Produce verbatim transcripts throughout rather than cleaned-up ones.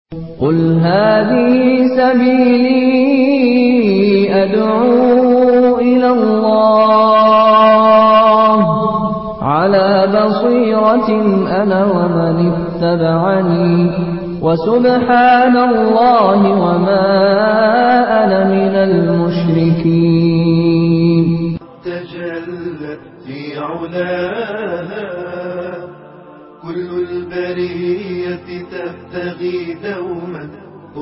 قل هذه سبيلي أدعو إلى الله على بصيرة أنا ومن اتبعني وسبحان الله وما أنا من المشركين. تجلت في علاها كل البرية تبتغي دوما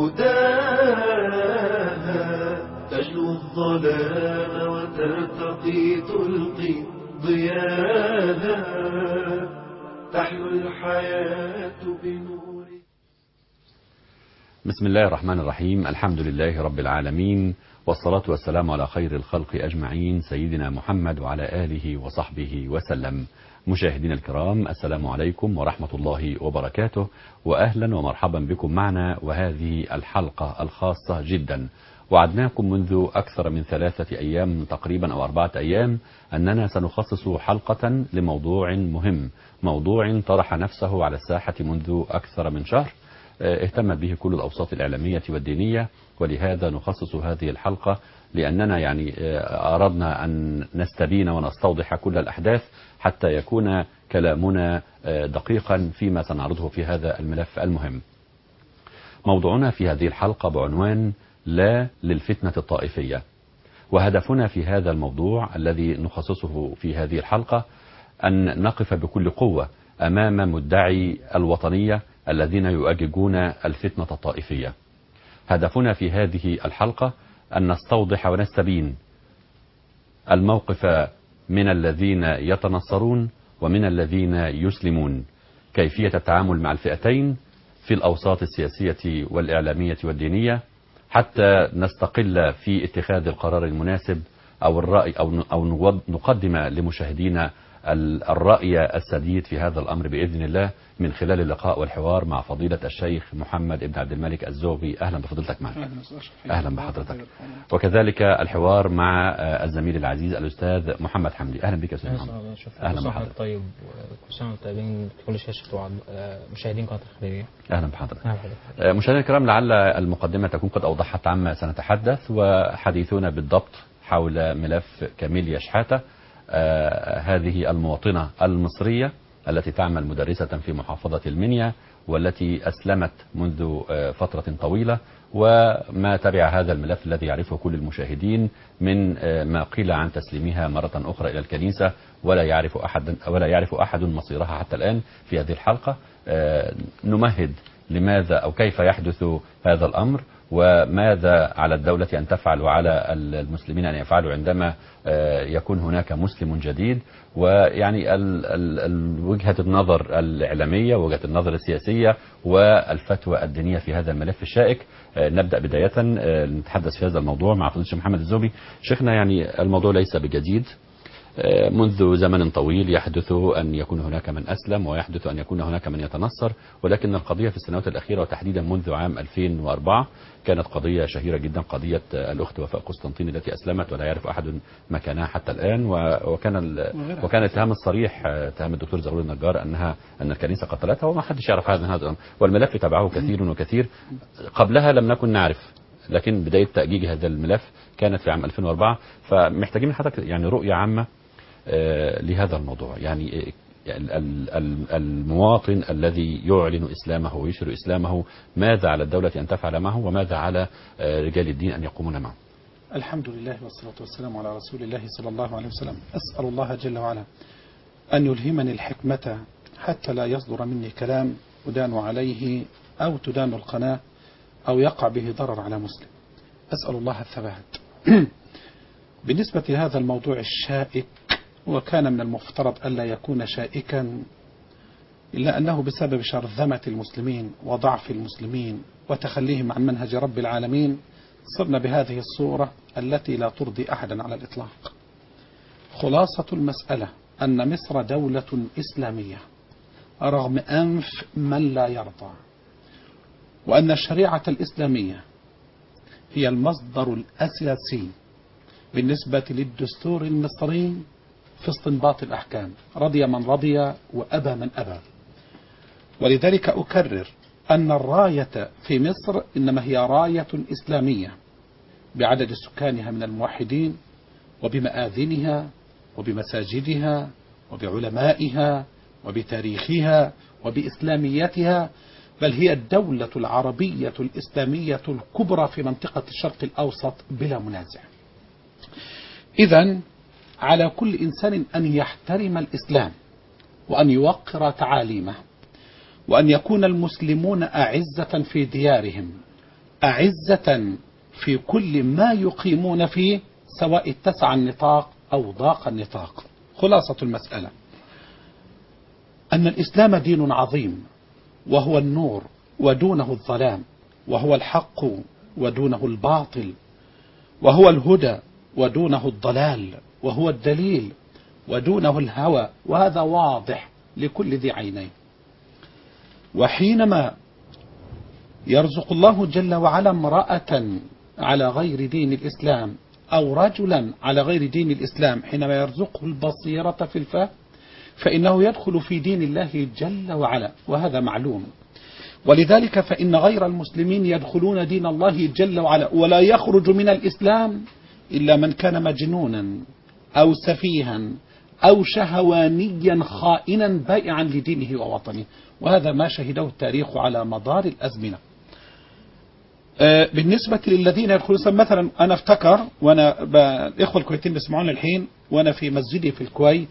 هداها، تجلو الظلام وترتقي تلقي ضياها، تحلو الحياة بنور. بسم الله الرحمن الرحيم. الحمد لله رب العالمين، والصلاة والسلام على خير الخلق أجمعين، سيدنا محمد وعلى آله وصحبه وسلم. مشاهدينا الكرام، السلام عليكم ورحمة الله وبركاته، وأهلا ومرحبا بكم معنا، وهذه الحلقة الخاصة جدا. وعدناكم منذ أكثر من ثلاثة أيام تقريبا أو أربعة أيام أننا سنخصص حلقة لموضوع مهم، موضوع طرح نفسه على الساحة منذ أكثر من شهر، اهتم به كل الأوساط الإعلامية والدينية، ولهذا نخصص هذه الحلقة، لأننا يعني أردنا أن نستبين ونستوضح كل الأحداث حتى يكون كلامنا دقيقا فيما سنعرضه في هذا الملف المهم. موضوعنا في هذه الحلقة بعنوان لا للفتنة الطائفية، وهدفنا في هذا الموضوع الذي نخصصه في هذه الحلقة أن نقف بكل قوة أمام مدعي الوطنية الذين يؤججون الفتنة الطائفية. هدفنا في هذه الحلقة أن نستوضح ونستبين الموقف من الذين يتنصرون ومن الذين يسلمون، كيفية التعامل مع الفئتين في الأوساط السياسية والإعلامية والدينية، حتى نستقل في اتخاذ القرار المناسب أو الرأي أو أو نقدم لمشاهدينا الرأي السديد في هذا الأمر بإذن الله من خلال اللقاء والحوار مع فضيلة الشيخ محمد ابن عبد الملك الزوبي. أهلا بفضيلتك معنا. أهلا بحضرتك. وكذلك الحوار مع الزميل العزيز الأستاذ محمد حمدي. أهلا بك يا أستاذ محمد. أهلا بحضرتك. طيب، كل سنة وانتم طيبين كل شاشة مشاهدين قناة الخليجية. أهلا بحضرتك. مشاهدينا الكرام، لعل المقدمة تكون قد أوضحت عما سنتحدث، وحديثنا بالضبط حول ملف كاميليا شحاتة، آه هذه المواطنة المصرية التي تعمل مدرسة في محافظة المنيا، والتي أسلمت منذ آه فترة طويلة، وما تبع هذا الملف الذي يعرفه كل المشاهدين من آه ما قيل عن تسليمها مرة أخرى إلى الكنيسة، ولا يعرف أحد ولا يعرف أحد مصيرها حتى الآن. في هذه الحلقة آه نمهد لماذا أو كيف يحدث هذا الأمر، وماذا على الدولة أن تفعل وعلى المسلمين أن يفعلوا عندما يكون هناك مسلم جديد، ويعني ال ال ال وجهة النظر الإعلامية ووجهة النظر السياسية والفتوى الدينية في هذا الملف الشائك. نبدأ بداية نتحدث في هذا الموضوع مع فضيلة الشيخ محمد الزوبي. شيخنا، يعني الموضوع ليس بجديد، منذ زمن طويل يحدث أن يكون هناك من أسلم ويحدث أن يكون هناك من يتنصر، ولكن القضية في السنوات الأخيرة وتحديدا منذ عام ألفين وأربعة كانت قضية شهيرة جدا، قضية الأخت وفاء قسطنطين التي أسلمت ولا يعرف أحد مكانها حتى الآن، وكان وكان الاتهام الصريح اتهام الدكتور زغلول النجار أنها أن الكنيسة قتلتها، وما حدش يعرف هذا هذا الأمر، والملف تبعه كثير وكثير. قبلها لم نكن نعرف، لكن بداية تأجيج هذا الملف كانت في عام ألفين وأربعة. فمحتاجين حضرتك يعني رؤية عامة لهذا الموضوع، يعني المواطن الذي يعلن إسلامه ويشهر إسلامه، ماذا على الدولة أن تفعل معه، وماذا على رجال الدين أن يقومون معه؟ الحمد لله والصلاة والسلام على رسول الله صلى الله عليه وسلم. أسأل الله جل وعلا أن يلهمني الحكمة حتى لا يصدر مني كلام أدان عليه أو تدان القناة أو يقع به ضرر على مسلم. أسأل الله الثبات. بالنسبة لهذا الموضوع الشائك، وكان من المفترض ألا يكون شائكا، إلا أنه بسبب شرذمة المسلمين وضعف المسلمين وتخليهم عن منهج رب العالمين صرنا بهذه الصورة التي لا ترضي أحدا على الإطلاق. خلاصة المسألة أن مصر دولة إسلامية رغم أنف من لا يرضى، وأن الشريعة الإسلامية هي المصدر الأساسي بالنسبة للدستور المصري في استنباط الأحكام، رضي من رضي وأبى من أبى. ولذلك أكرر أن الراية في مصر إنما هي راية إسلامية بعدد سكانها من الموحدين وبمآذنها وبمساجدها وبعلمائها وبتاريخها وبإسلاميتها، بل هي الدولة العربية الإسلامية الكبرى في منطقة الشرق الأوسط بلا منازع. إذن على كل إنسان أن يحترم الإسلام وأن يوقر تعاليمه، وأن يكون المسلمون أعزة في ديارهم، أعزة في كل ما يقيمون فيه، سواء اتسع النطاق أو ضاق النطاق. خلاصة المسألة أن الإسلام دين عظيم، وهو النور ودونه الظلام، وهو الحق ودونه الباطل، وهو الهدى ودونه الضلال، وهو الدليل ودونه الهوى، وهذا واضح لكل ذي عينين. وحينما يرزق الله جل وعلا امرأة على غير دين الإسلام أو رجلا على غير دين الإسلام، حينما يرزقه البصيرة في الفهم، فإنه يدخل في دين الله جل وعلا، وهذا معلوم. ولذلك فإن غير المسلمين يدخلون دين الله جل وعلا، ولا يخرج من الإسلام إلا من كان مجنونا أو سفيها أو شهوانيا خائنا بائعا لدينه ووطنه، وهذا ما شهده التاريخ على مدار الأزمنة. بالنسبة للذين يدخلون مثلا، أنا افتكر وأنا الإخوة الكويتيين بيسمعون الحين، وأنا في مسجدي في الكويت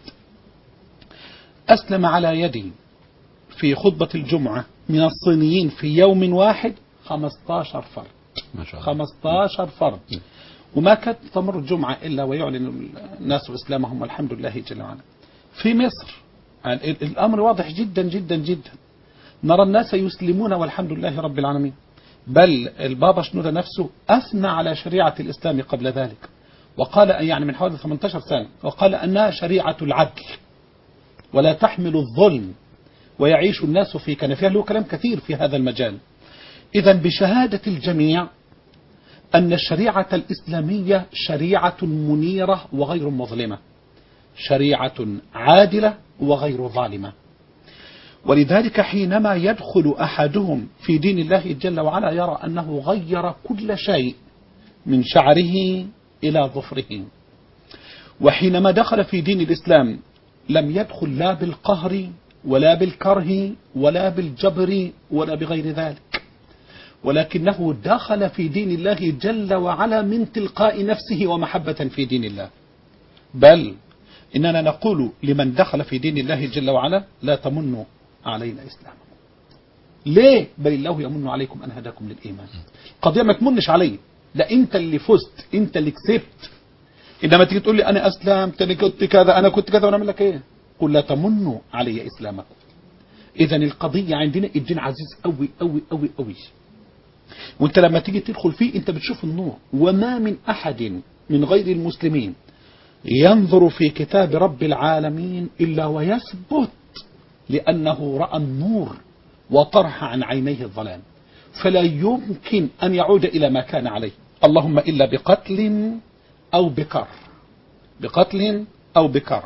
أسلم على يدي في خطبة الجمعة من الصينيين في يوم واحد خمسة عشر فرد، ما شاء الله. خمسة عشر فرد، وما كانت تمر الجمعة إلا ويعلن الناس إسلامهم والحمد لله جل وعلا. في مصر الأمر واضح جدا جدا جدا، نرى الناس يسلمون والحمد لله رب العالمين، بل البابا شنودة نفسه أثنى على شريعة الإسلام قبل ذلك، وقال يعني من حوالي ثمانية عشر سنة، وقال أنها شريعة العدل ولا تحمل الظلم ويعيش الناس في كنفها. له كلام كثير في هذا المجال. إذا بشهادة الجميع أن الشريعة الإسلامية شريعة منيرة وغير مظلمة، شريعة عادلة وغير ظالمة. ولذلك حينما يدخل أحدهم في دين الله جل وعلا يرى أنه غير كل شيء من شعره إلى ظفره. وحينما دخل في دين الإسلام لم يدخل لا بالقهر ولا بالكره ولا بالجبر ولا بغير ذلك، ولكنه دخل في دين الله جل وعلا من تلقاء نفسه ومحبة في دين الله. بل إننا نقول لمن دخل في دين الله جل وعلا لا تمنوا علينا إسلامه. ليه؟ بل الله يمن عليكم أن هداكم للإيمان. قضية ما تمنش علي، لا أنت اللي فزت، أنت اللي كسبت. إنما تيجي تقول لي أنا أسلمت، أنا كنت كذا، أنا كنت كذا، ونعمل لك إيه؟ قل لا تمنوا علي إسلامكم. إذا القضية عندنا الدين عزيز أوي أوي أوي أوي، وانت لما تيجي تدخل فيه انت بتشوف النور. وما من أحد من غير المسلمين ينظر في كتاب رب العالمين إلا ويثبت، لأنه رأى النور وطرح عن عينيه الظلام، فلا يمكن أن يعود إلى ما كان عليه، اللهم إلا بقتل أو بكر، بقتل أو بكر.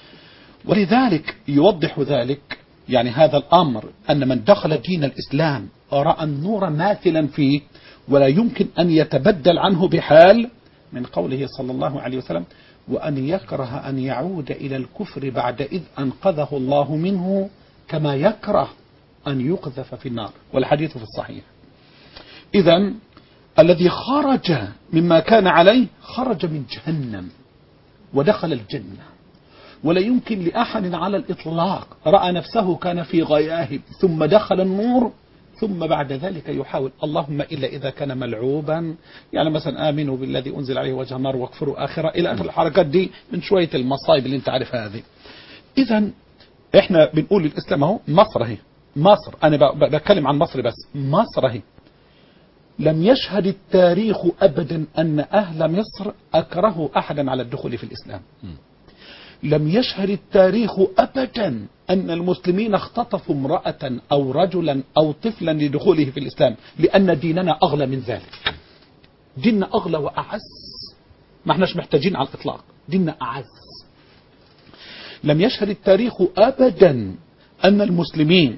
ولذلك يوضح ذلك يعني هذا الأمر أن من دخل دين الإسلام رأى النور ماثلا فيه، ولا يمكن أن يتبدل عنه بحال، من قوله صلى الله عليه وسلم وأن يكره أن يعود إلى الكفر بعد إذ أنقذه الله منه كما يكره أن يقذف في النار، والحديث في الصحيح. إذن الذي خرج مما كان عليه خرج من جهنم ودخل الجنة. ولا يمكن لأحد على الإطلاق رأى نفسه كان في غياهب ثم دخل النور ثم بعد ذلك يحاول، اللهم إلا إذا كان ملعوبا، يعني مثلا آمنوا بالذي أنزل عليه وجه النار واكفروا آخرة، إلى آخر الحركات دي من شوية المصايب اللي انت عارف هذه. إذا احنا بنقول الإسلام اهو مصر اهي، مصر أنا بتكلم عن مصر بس، مصر اهي لم يشهد التاريخ أبدا أن أهل مصر أكرهوا أحدا على الدخول في الإسلام. لم يشهد التاريخ أبدا أن المسلمين اختطفوا امرأة أو رجلا أو طفلا لدخوله في الإسلام، لأن ديننا أغلى من ذلك. ديننا أغلى وأعز، ما احناش محتاجين على الإطلاق، ديننا أعز. لم يشهد التاريخ أبدا أن المسلمين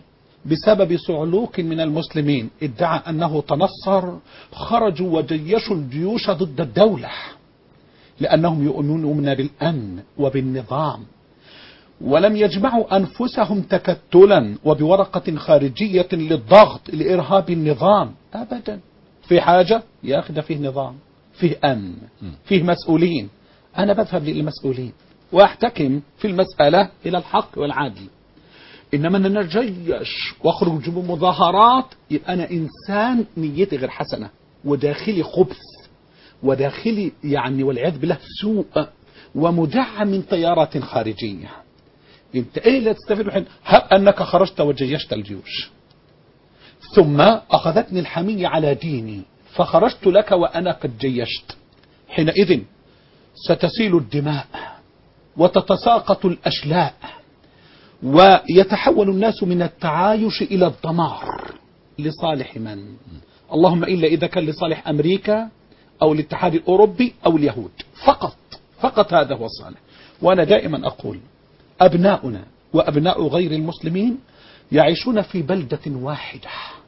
بسبب صعلوك من المسلمين ادعى أنه تنصر خرجوا وجيشوا الجيوش ضد الدولة لأنهم يؤمنون بالأمن وبالنظام، ولم يجمعوا أنفسهم تكتلا وبورقة خارجية للضغط لإرهاب النظام أبدا. في حاجة يا أخي ده فيه نظام، فيه أمن، فيه مسؤولين. أنا بذهب للمسؤولين وأحتكم في المسألة إلى الحق والعدل. إنما أنا نرجيش وأخرج بمظاهرات يبقى أنا إنسان نيتي غير حسنة وداخلي خبث وداخلي يعني والعياذ بالله سوء ومدعم من تيارات خارجية. انت ايه اللي تستفيد الحين؟ هب انك خرجت وجيشت الجيوش ثم اخذتني الحمية على ديني فخرجت لك وانا قد جيشت، حينئذ ستسيل الدماء وتتساقط الاشلاء ويتحول الناس من التعايش الى الدمار لصالح من؟ اللهم الا اذا كان لصالح امريكا او الاتحاد الاوروبي او اليهود فقط، فقط هذا هو الصالح. وانا دائما اقول أبناؤنا وأبناء غير المسلمين يعيشون في بلدة واحدة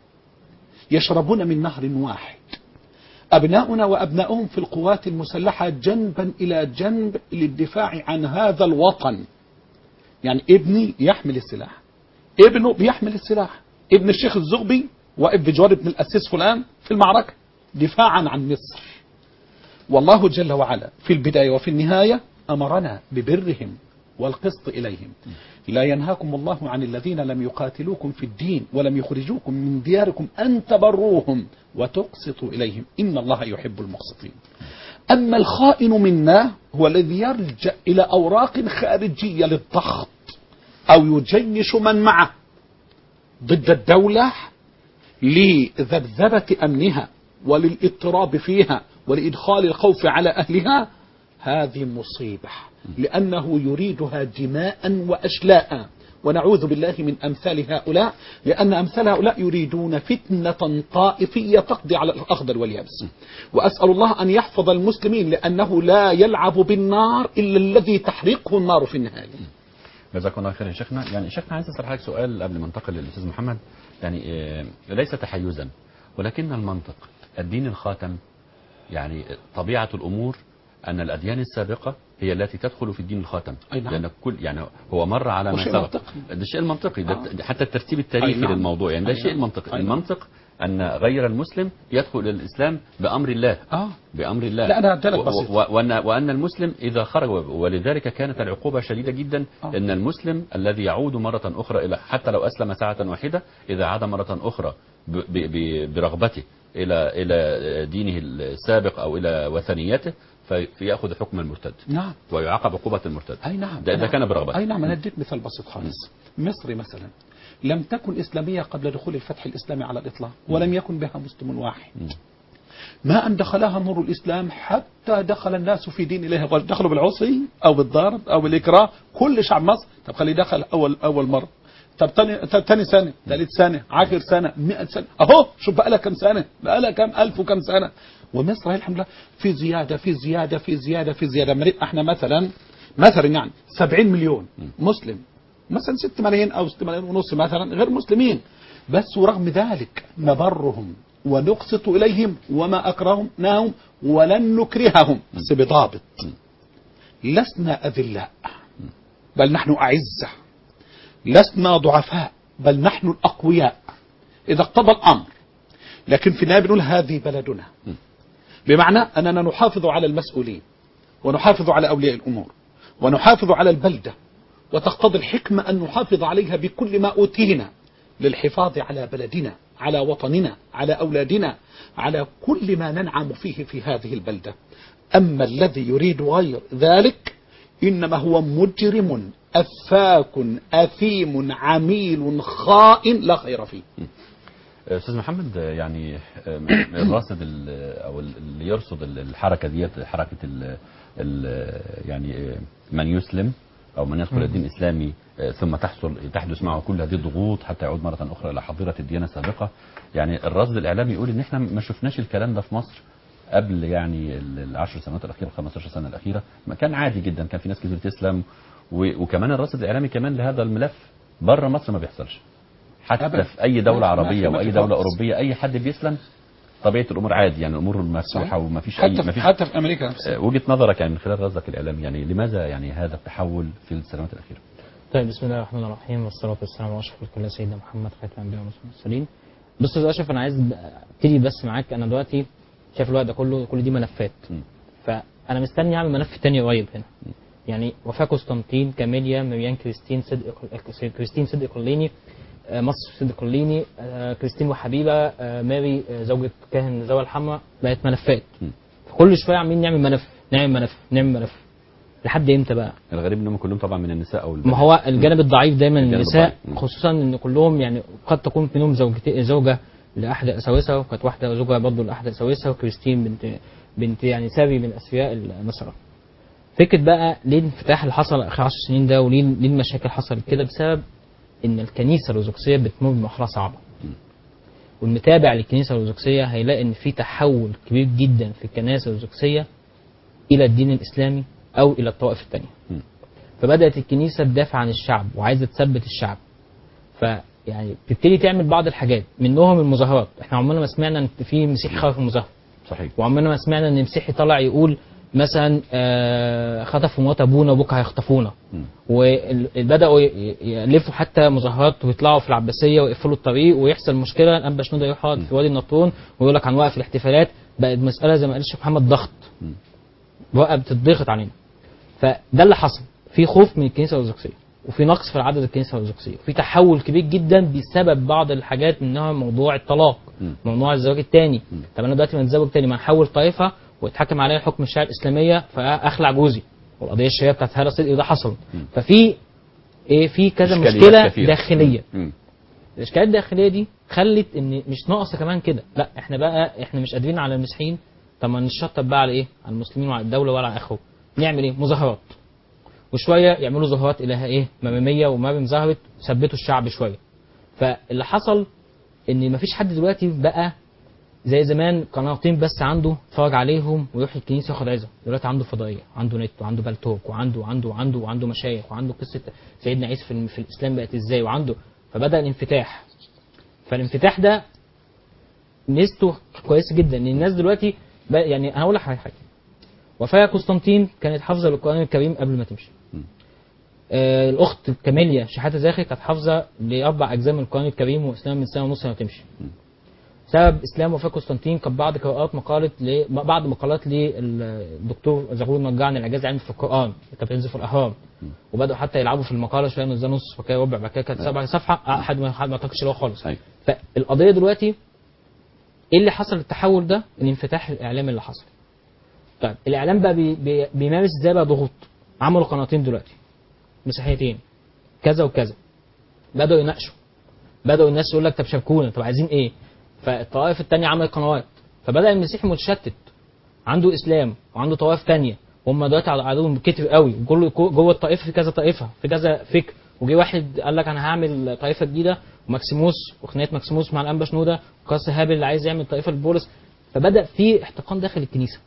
يشربون من نهر واحد. أبناؤنا وأبناؤهم في القوات المسلحة جنبا إلى جنب للدفاع عن هذا الوطن. يعني ابني يحمل السلاح، ابنه بيحمل السلاح، ابن الشيخ الزغبي وابن بجوار ابن الأسيس فلان في المعركة دفاعا عن مصر. والله جل وعلا في البداية وفي النهاية أمرنا ببرهم والقسط إليهم. لا ينهاكم الله عن الذين لم يقاتلوكم في الدين ولم يخرجوكم من دياركم أن تبروهم وتقسطوا إليهم إن الله يحب المقسطين. أما الخائن منا هو الذي يرجع إلى أوراق خارجية للضغط أو يجيش من معه ضد الدولة لذبذبة أمنها وللاضطراب فيها ولإدخال الخوف على أهلها. هذه مصيبة لأنه يريدها دماء وأشلاء، ونعوذ بالله من أمثال هؤلاء، لأن أمثال هؤلاء يريدون فتنة طائفية تقضي على الأخضر واليابس. وأسأل الله أن يحفظ المسلمين لأنه لا يلعب بالنار إلا الذي تحرقه النار في النهاية. جزاكم الله خير يا شيخنا. يعني شيخنا عايز أسأل حضرتك سؤال قبل ما انتقل للأستاذ محمد، يعني ليس تحيزا ولكن المنطق الدين الخاتم، يعني طبيعة الأمور أن الأديان السابقة هي التي تدخل في الدين الخاتم. نعم. لأن كل يعني هو مر على ما سبق، ده الشيء المنطقي، ده آه. حتى الترتيب التاريخي نعم. للموضوع، يعني ده الشيء المنطقي. المنطق أن غير المسلم يدخل إلى الإسلام بأمر الله. آه. بأمر الله. لا أنا أدلك بسيط. وأن, وأن المسلم إذا خرج، ولذلك كانت العقوبة شديدة جدا. آه. أن المسلم الذي يعود مرة أخرى إلى، حتى لو أسلم ساعة واحدة، إذا عاد مرة أخرى ب ب ب برغبته إلى إلى دينه السابق أو إلى وثنيته فيأخذ حكم المرتد. نعم. ويعاقب عقوبة المرتد. أي نعم. ده إذا كان برغبته. أي نعم. أنا أديك مثال بسيط خالص. مصر مثلا لم تكن إسلامية قبل دخول الفتح الإسلامي على الإطلاق، ولم يكن بها مسلم واحد. ما أن دخلها نور الإسلام حتى دخل الناس في دين الله، دخلوا بالعصي أو بالضرب أو بالإكراه. كل شعب مصر طب خلي دخل أول أول مرة، طب تاني تاني سنة، ثالث سنة، عشر سنة، مئة سنة، أهو شوف بقى لها كم سنة، بقى لها كم ألف وكم سنة. ومصر هي الحمد لله في زيادة في زيادة في زيادة في زيادة. مريت احنا مثلا مثلا يعني سبعين مليون مسلم، مثلا ست ملايين أو ست ملايين ونص مثلا غير مسلمين، بس ورغم ذلك نبرهم ونقسط إليهم وما أكرهناهم ولن نكرههم، بس بضابط. لسنا أذلاء بل نحن أعزة، لسنا ضعفاء بل نحن الأقوياء إذا اقتضى الأمر. لكن في النهاية بنقول هذه بلدنا، بمعنى أننا نحافظ على المسؤولين ونحافظ على أولياء الأمور ونحافظ على البلدة، وتقتضي الحكمة أن نحافظ عليها بكل ما أوتينا للحفاظ على بلدنا، على وطننا، على أولادنا، على كل ما ننعم فيه في هذه البلدة. أما الذي يريد غير ذلك إنما هو مجرم أفاك أثيم عميل خائن لا خير فيه. أستاذ محمد، يعني الراصد أو اللي يرصد الحركة ديت، حركة ال ال يعني من يسلم أو من يدخل الدين الإسلامي ثم تحصل تحدث معه كل هذه الضغوط حتى يعود مرة أخرى إلى حظيرة الديانة السابقة. يعني الرصد الإعلامي يقول إن إحنا ما شفناش الكلام ده في مصر قبل يعني العشر سنوات الأخيرة، الخمستاشر سنة الأخيرة، ما كان عادي جدا، كان في ناس كتير تسلم. وكمان الرصد الإعلامي كمان لهذا الملف بره مصر ما بيحصلش. حتى أبداً. في اي دوله ما- ما في- عربيه ما في واي دوله خالص. اوروبيه اي حد بيسلم طبيعه الامور عادي، يعني الامور مفتوحه صحيح. وما فيش اي حتى ما في فيش حتى في امريكا نفسها. آه، وجهه نظرك يعني من خلال رصدك الاعلامي، يعني لماذا يعني هذا التحول في السنوات الاخيره؟ طيب بسم الله الرحمن الرحيم والصلاة والسلام على أشرف الكل سيدنا محمد خاتم الأنبياء والمرسلين. بص يا أشرف، أنا عايز أبتدي بس معاك. أنا دلوقتي شايف الوقت ده كله كل دي ملفات، م. فأنا مستني أعمل ملف تاني قريب هنا. يعني وفاة قسطنطين، كاميليا، مريان كريستين صدق كريستين صدق قليني، آه، مصر صدق قليني، آه، كريستين وحبيبة، آه، ماري آه، زوجة كاهن زوى الحمراء، بقت ملفات. م. فكل شوية عاملين نعمل ملف نعمل ملف نعمل ملف لحد امتى بقى؟ الغريب انهم كلهم طبعا من النساء او البنات. ما هو الجانب الضعيف دايما الجانب النساء، الضعيف. خصوصا ان كلهم يعني قد تكون منهم زوجتي زوجه لاحد اساوسه، وكانت واحده زوجه برضه لاحد اساوسه، وكريستين بنت بنت يعني سابي من اثرياء النصارى. فكره بقى ليه الانفتاح اللي حصل اخر عشر سنين ده، وليه ليه المشاكل حصلت كده؟ بسبب ان الكنيسه الارثوذكسيه بتمر بمرحله صعبه. والمتابع للكنيسه الارثوذكسيه هيلاقي ان في تحول كبير جدا في الكنائس الارثوذكسيه الى الدين الاسلامي او الى الطوائف الثانيه. فبدات الكنيسه تدافع عن الشعب وعايزه تثبت الشعب. فيعني بتبتدي تعمل بعض الحاجات، منهم المظاهرات. احنا عمرنا ما سمعنا ان في مسيحي خرج في المظاهره، صحيح. وعمرنا ما سمعنا ان مسيحي طلع يقول مثلا آه، خطفوا مرات ابونا وبكره هيخطفونا. وبداوا يالفوا حتى مظاهرات ويطلعوا في العباسيه ويقفلوا الطريق ويحصل مشكله، الانبا شنودة يروح يقعد في وادي النطرون ويقول لك هنوقف الاحتفالات. بقت مساله زي ما قال الشيخ محمد ضغط، بقى بتضغط علينا. فده اللي حصل، في خوف من الكنيسه الارثوذكسيه، وفي نقص في عدد الكنيسه الارثوذكسيه، وفي تحول كبير جدا بسبب بعض الحاجات، منها موضوع الطلاق، موضوع الزواج الثاني. طب انا دلوقتي متزوج تاني، ما نحول طائفه ويتحكم عليا حكم الشريعه الاسلاميه فاخلع جوزي، والقضيه الشهيره بتاعت هذا صدقي وده حصل. ففي ايه، في كذا مشكله كثيرة. داخليه. مم. الاشكالات الداخليه دي خلت ان مش ناقصه كمان كده، لا احنا بقى احنا مش قادرين على المسيحيين، طب ما نشطب بقى على ايه؟ على المسلمين وعلى الدوله وعلى اخره. نعمل ايه؟ مظاهرات، وشويه يعملوا ظاهرات الى ايه؟ مماميه ومريم ظهرت ثبتوا الشعب شويه. فاللي حصل ان مفيش حد دلوقتي بقى زي زمان قناتين بس عنده اتفرج عليهم ويروح الكنيسه ياخد عظه. دلوقتي عنده فضائيه، عنده نت، وعنده بالتوك، وعنده وعنده وعنده وعنده مشايخ، وعنده قصه سيدنا عيسى في, في الاسلام بقت ازاي، وعنده. فبدا الانفتاح. فالانفتاح ده ميزته كويسه جدا، ان الناس دلوقتي يعني انا هقول لك حاجه. وفاة قسطنطين كانت حافظه للقران الكريم قبل ما تمشي. آه الاخت كاميليا شحاته زاخر كانت حافظه لاربع اجزاء من القران الكريم واسلام من سنه ونص ما تمشي. سبب اسلام وفاة قسطنطين كان بعض قراءات مقاله ل... بعض مقالات للدكتور زغلول النجار عن الاعجاز العلمي في القران، كانت بتنزل في الاهرام. وبداوا حتى يلعبوا في المقاله شويه، نزلوا نص وكده ربع، بعد كده كانت سبع صفحه، احد ما حد ما اعتقدش اللي هو خالص. فالقضيه دلوقتي ايه اللي حصل التحول ده؟ الانفتاح الاعلامي اللي حصل. طيب الاعلام بقى بي بي بيمارس ازاي بقى ضغوط؟ عملوا قناتين دلوقتي مسيحيتين كذا وكذا، بداوا يناقشوا، بداوا الناس يقول لك طب شاركونا، طب عايزين ايه؟ فالطوائف الثانيه عملت قنوات، فبدا المسيحي متشتت، عنده اسلام وعنده طوائف ثانيه، هم دلوقتي عددهم كتير قوي، كله جوه الطائفه في كذا طائفه في كذا فكر. وجي واحد قال لك انا هعمل طائفه جديده، وماكسيموس وخناقه ماكسيموس مع الانبا شنوده، وقاس هابل اللي عايز يعمل طائفه لبولس. فبدا في احتقان داخل الكنيسه.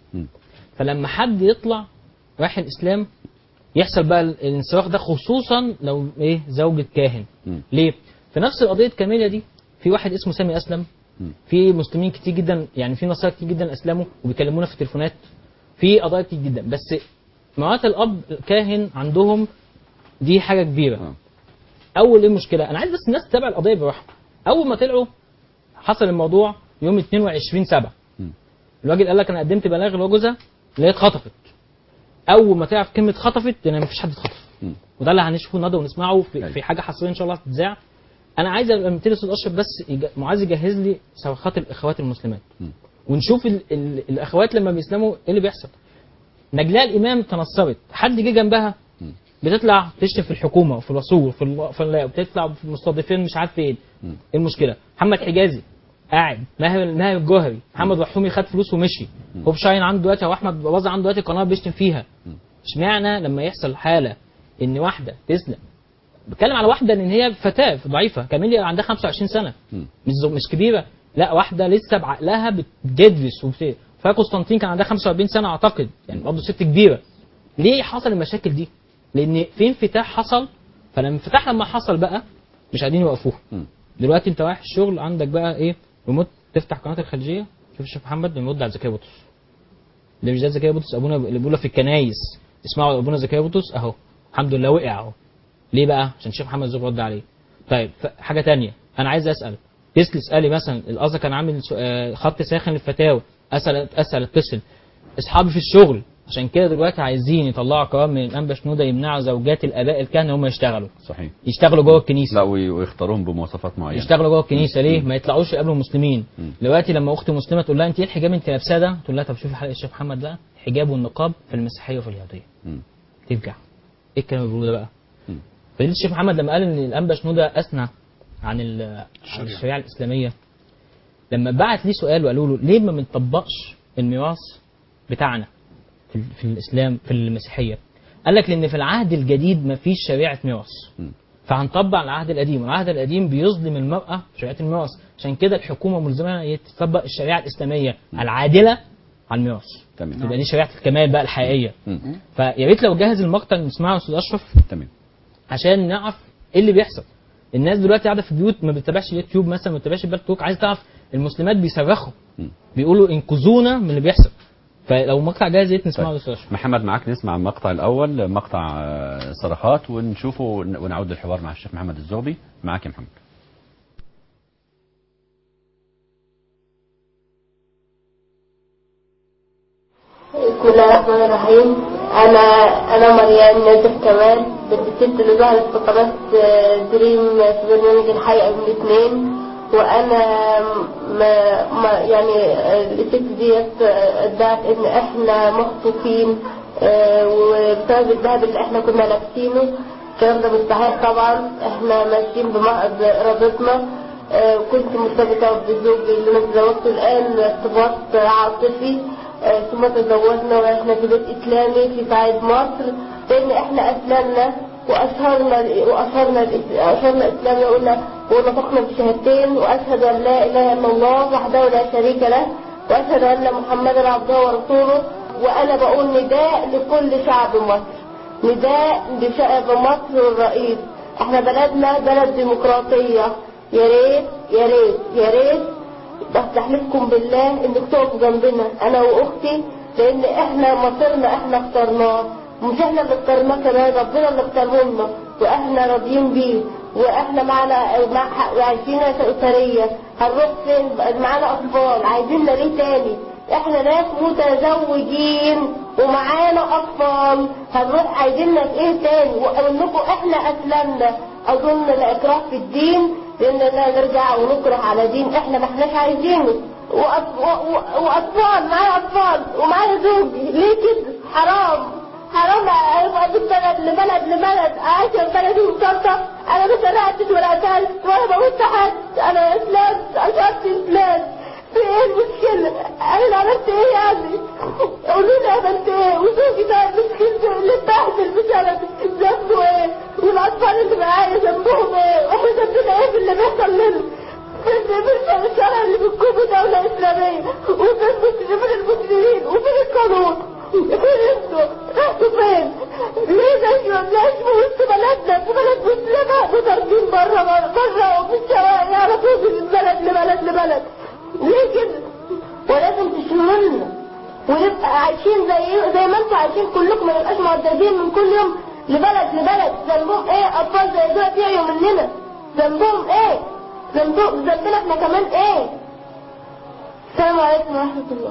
فلما حد يطلع رايح الاسلام يحصل بقى الانصراف ده، خصوصا لو ايه زوجة كاهن. ليه؟ في نفس القضيه كاميليا دي في واحد اسمه سامي اسلم، في مسلمين كتير جدا، يعني في نصارى كتير جدا اسلموا وبيكلمونا في التليفونات، في قضايا كتير جدا. بس مرات الاب كاهن عندهم دي حاجه كبيره. اول ايه المشكله؟ انا عايز بس الناس تتابع القضيه براحه. اول ما طلعوا حصل الموضوع يوم اتنين وعشرين سبعة، الراجل قال لك انا قدمت بلاغ لجوزها اللي هي اتخطفت. اول ما تعرف كلمه خطفت يعني مفيش حد اتخطف، وده اللي هنشوفه النهارده ونسمعه في, في حاجه حصريه ان شاء الله هتتذاع. انا عايز لما تيجي استاذ اشرف بس معاذ يجهز لي صرخات الاخوات المسلمات، ونشوف ال ال الاخوات لما بيسلموا ايه اللي بيحصل. نجلاء الامام تنصرت، حد جه جنبها بتطلع تشتم في الحكومه وفي الرسول وفي ال... بتطلع في المستضيفين مش عارف ايه. ايه المشكله؟ محمد حجازي قاعد، ماهر ماهر الجوهري، محمد وحومي خد فلوس ومشي، هوب شاين عنده دلوقتي او احمد باظه عنده دلوقتي قناه بيشتم فيها. اشمعنى لما يحصل حاله ان واحده تسلم؟ بتكلم على واحده ان هي فتاه ضعيفه، كاميليا عندها خمسة وعشرين سنه، مش مش كبيره، لا واحده لسه بعقلها بتدرس وبت... فقسطنطين كان عندها خمسة وأربعين سنه اعتقد، يعني برضه ست كبيره. ليه حصل المشاكل دي؟ لان في انفتاح حصل، فلما انفتاح لما حصل بقى مش قاعدين يوقفوه. دلوقتي انت رايح الشغل عندك بقى ايه ريموت، تفتح قناه الخليجيه شوف الشيخ محمد بيرد على زكريا بطرس. ده مش ده زكريا بطرس ابونا اللي بيقولوا في الكنايس اسمعوا ابونا زكريا بطرس اهو الحمد لله وقع اهو. ليه بقى؟ عشان الشيخ محمد زوق رد عليه. طيب حاجه تانية انا عايز اسال تسال اسالي مثلا الازهر كان عامل خط ساخن للفتاوى، اسال اسال اتصل اصحابي في الشغل. عشان كده دلوقتي عايزين يطلعوا قرار من الانبا شنوده يمنعوا زوجات الاباء الكهنه هم يشتغلوا. صحيح. يشتغلوا جوه الكنيسه. لا ويختاروهم بمواصفات معينه. يشتغلوا جوه الكنيسه ليه؟ ما يطلعوش يقابلوا المسلمين. دلوقتي لما اختي مسلمه تقول لها انت ايه الحجاب انت لابساه ده؟ تقول لها طب شوفي حلقه الشيخ محمد ده الحجاب والنقاب في المسيحيه وفي اليهوديه. ترجع. ايه الكلام اللي بيقوله ده بقى؟ فضيلة الشيخ محمد لما قال ان الانبا شنوده اثنى عن عن الشريعه الاسلاميه، لما بعت ليه سؤال وقالوا له ليه ما بنطبقش الميراث بتاعنا في, في الاسلام في المسيحيه؟ قال لك لان في العهد الجديد ما فيش شريعه ميراث، فهنطبق العهد القديم، والعهد القديم بيظلم المراه في شريعه الميراث، عشان كده الحكومه ملزمه تطبق الشريعه الاسلاميه العادله على الميراث. تمام. تبقى دي شريعه الكمال بقى الحقيقيه. فيا ريت لو جهز المقطع نسمعه يا استاذ اشرف. تمام. عشان نعرف ايه اللي بيحصل. الناس دلوقتي قاعده في البيوت ما بتتابعش اليوتيوب مثلا، ما بتتابعش البال توك، عايز تعرف المسلمات بيصرخوا بيقولوا انقذونا من اللي بيحصل. فلو مقطع جاهز يا نسمعه. طيب. محمد معاك نسمع المقطع الاول، مقطع صرخات ونشوفه ونعود للحوار مع الشيخ محمد الزغبي. معاك يا محمد. بسم الله الرحمن الرحيم. انا انا مريم نادر كمال بنت الست اللي ظهرت في قناه دريم في برنامج الحقيقه من الاثنين. وانا ما ما يعني الست ديت ادعت ان احنا مخطوفين وبسبب الذهب اللي احنا كنا لابسينه. الكلام ده مش صحيح طبعا، احنا ماشيين بارادتنا. كنت مرتبطه بزوجي اللي انا اتزوجته الان ارتباط عاطفي، ثم تزوجنا واحنا في بيت اسلامي في صعيد مصر، لان احنا اسلمنا واشهرنا واشهرنا اشهرنا اسلامنا وقلنا ونطقنا بشهادتين واشهد ان لا اله الا الله وحده لا شريك له واشهد ان محمدا عبده ورسوله. وانا بقول نداء لكل شعب مصر، نداء لشعب مصر والرئيس، احنا بلدنا بلد ديمقراطيه، يا ريت يا ريت يا ريت بستحلفكم بالله انك تقفوا جنبنا انا واختي، لان احنا مصيرنا احنا اخترناه، مش احنا اللي اخترناه كمان، ربنا اللي اختاره لنا واحنا راضيين بيه، واحنا معنا مع عايشين اسريه. هنروح فين؟ معانا اطفال عايزيننا ليه تاني؟ احنا ناس متزوجين ومعانا اطفال، هنروح عايزيننا في ايه تاني؟ واقول لكم احنا اسلمنا، اظن لا اكراه في الدين، لاننا نرجع ونكره على دين احنا ما احناش عايزينه. واطفال معايا اطفال ومعايا زوجي، ليه كده؟ حرام حرام ابقى من بلد لبلد لبلد عايشه في بلدي ومشرطه. انا ما سرقتش ولا قتلت ولا بموت حد، انا اسلام اشهد اسلام. في ايه المشكله؟ انا عملت ايه يعني؟ قولوا لي عملت ايه؟ وزوجي ده مسكين اللي اتبهدل بسببي ذنبه ايه؟ والاطفال اللي معايا ذنبهم ايه؟ واحنا ذنبنا ايه في اللي بيحصل لنا؟ فين الشرع اللي بتكون دولة إسلامية؟ وفين المسلمين؟ وفين القانون؟ فين انتوا؟ رحتوا فين؟ ليه زي ما بلاش في وسط بلدنا في بلد مسلمة وضاربين بره بره وفي الشوارع يعرفوا من بلد لبلد لبلد؟ ليه كده؟ ولازم تشملنا ونبقى عايشين زي زي ما انتوا عايشين كلكم، ما نبقاش معددين من كل يوم لبلد لبلد. ذنبهم ايه؟ اطفال زي دول بيعيوا مننا، ذنبهم ايه؟ ذنبنا احنا كمان ايه؟ السلام عليكم ورحمة الله.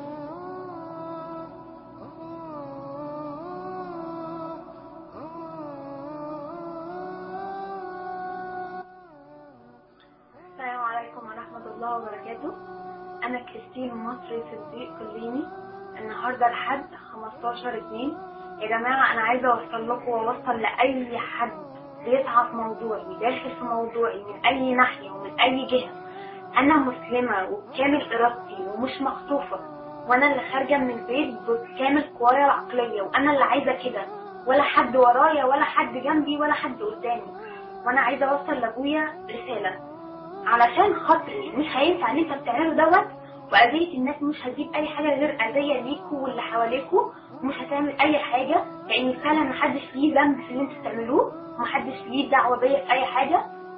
السلام عليكم ورحمة الله وبركاته. أنا كريستين مصري صديق كليني. النهاردة الحد خمستاشر اتنين. يا جماعة أنا عايزة أوصل لكم وأوصل لأي حد بيسعى في موضوعي وداخل في موضوعي من أي ناحية ومن أي جهة. أنا مسلمة وبكامل إرادتي ومش مخطوفة، وأنا اللي خارجة من البيت بكامل قوايا العقلية، وأنا اللي عايزة كده، ولا حد ورايا ولا حد جنبي ولا حد قدامي. وأنا عايزة أوصل لأبويا رسالة علشان خاطري، مش هينفع اللي انت بتعمله دوت، وأذية الناس مش هتجيب أي حاجة غير أذية ليكوا واللي حواليكوا، ومش هتعمل أي حاجة، لأن فعلا محدش ليه ذنب في اللي انتوا بتعملوه، ومحدش ليه دعوة بيا في أي حاجة.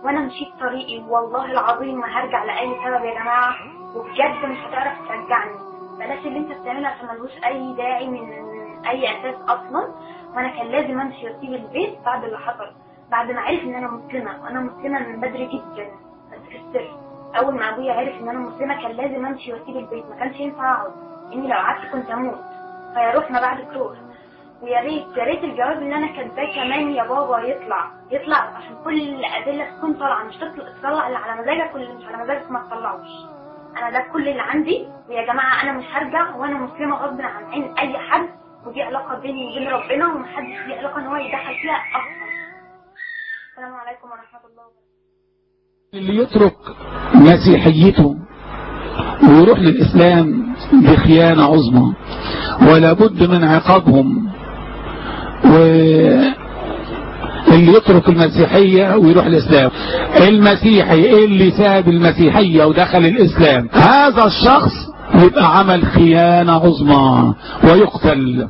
وانا مشيت طريقي والله العظيم ما هرجع لاي سبب يا جماعه، وبجد مش هتعرف ترجعني. بلاش اللي انت بتعمله عشان ملوش اي داعي من اي اساس اصلا. وانا كان لازم امشي واسيب البيت بعد اللي حصل، بعد ما عرف ان انا مسلمه، وانا مسلمه من بدري جدا بس في السر. اول ما ابويا عرف ان انا مسلمه كان لازم امشي واسيب البيت، ما كانش ينفع اقعد، اني لو قعدت كنت اموت. فيا روح ما بعد تروح. ويا ريت يا ريت الجواب اللي انا كاتباه كمان يا بابا يطلع يطلع عشان كل الادله تكون طالعه، مش تطلع اللي على مزاجك واللي مش على مزاجك ما تطلعوش. انا ده كل اللي عندي، ويا جماعه انا مش هرجع، وانا مسلمه غصب عن عين اي حد، ودي علاقه بيني وبين ربنا، ومحدش ليه علاقه ان هو يدخل فيها اصلا. السلام عليكم ورحمه الله وبركاته. اللي يترك مسيحيته ويروح للإسلام بخيانة عظمى، ولا بد من عقابهم. واللي يترك المسيحية ويروح الإسلام، المسيحي اللي ساب المسيحية ودخل الإسلام، هذا الشخص يبقى عمل خيانة عظمى ويقتل.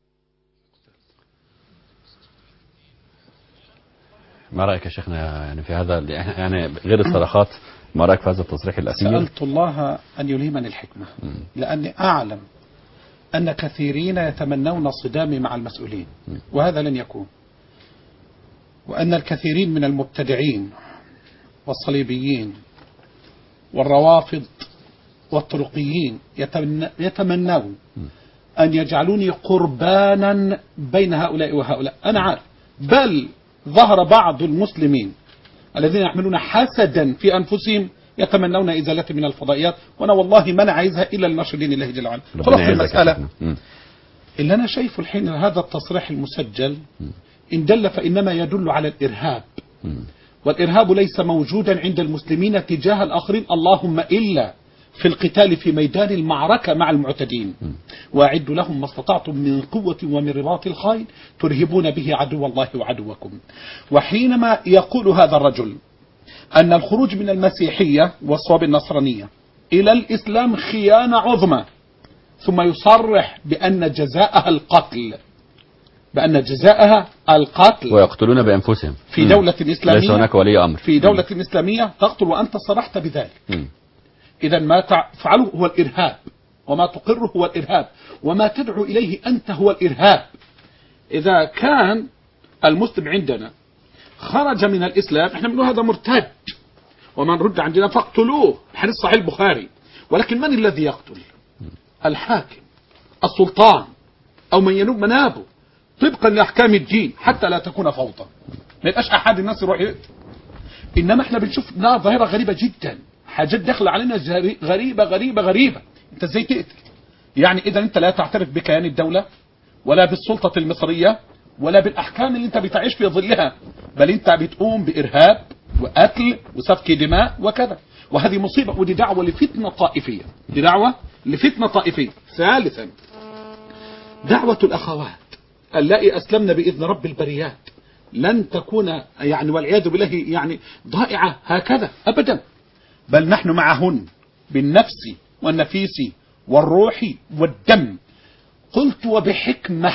ما رأيك يا شيخنا يعني في هذا، يعني غير الصراخات، ما رأيك في هذا التصريح الأسير؟ سألت الله أن يلهمني الحكمة، لأني أعلم أن كثيرين يتمنون صدامي مع المسؤولين، وهذا لن يكون. وأن الكثيرين من المبتدعين والصليبيين والروافض والطرقيين يتمنون أن يجعلوني قربانا بين هؤلاء وهؤلاء. أنا عارف، بل ظهر بعض المسلمين الذين يحملون حسدا في أنفسهم يتمنون إزالتي من الفضائيات، وأنا والله ما أنا عايزها إلا لنشر دين الله جل وعلا. خلاص المسألة اللي أنا شايفه الحين هذا التصريح المسجل إن دل فإنما يدل على الإرهاب، والإرهاب ليس موجودا عند المسلمين تجاه الآخرين، اللهم إلا في القتال في ميدان المعركة مع المعتدين. وأعدوا لهم ما استطعتم من قوة ومن رباط الخيل ترهبون به عدو الله وعدوكم. وحينما يقول هذا الرجل أن الخروج من المسيحية والصواب النصرانية إلى الإسلام خيانة عظمى، ثم يصرح بأن جزاءها القتل، بأن جزاءها القتل، ويقتلون بأنفسهم في دولة إسلامية، ليس هناك ولي أمر في دولة إسلامية تقتل وأنت صرحت بذلك. إذا ما تفعله هو الإرهاب، وما تقره هو الإرهاب، وما تدعو إليه أنت هو الإرهاب. إذا كان المسلم عندنا خرج من الإسلام احنا بنقول هذا مرتد، ومن رد عندنا فاقتلوه، الحديث صحيح البخاري. ولكن من الذي يقتل؟ الحاكم، السلطان، أو من ينوب منابه طبقا لأحكام الدين، حتى لا تكون فوضى، ما يبقاش أحد الناس يروح يقتل. إنما احنا بنشوف ظاهرة غريبة جدا، حاجات داخله علينا غريبة غريبة غريبة. انت ازاي تقتل؟ يعني اذا انت لا تعترف بكيان الدولة ولا بالسلطة المصرية ولا بالاحكام اللي انت بتعيش في ظلها، بل انت بتقوم بارهاب وقتل وسفك دماء وكذا. وهذه مصيبة، ودي دعوة لفتنة طائفية، دي دعوة لفتنة طائفية. ثالثا دعوة الاخوات اللائي اسلمنا باذن رب البريات لن تكون يعني والعياذ بالله يعني ضائعة هكذا ابدا، بل نحن معهن بالنفس والنفيس والروح والدم. قلت وبحكمة،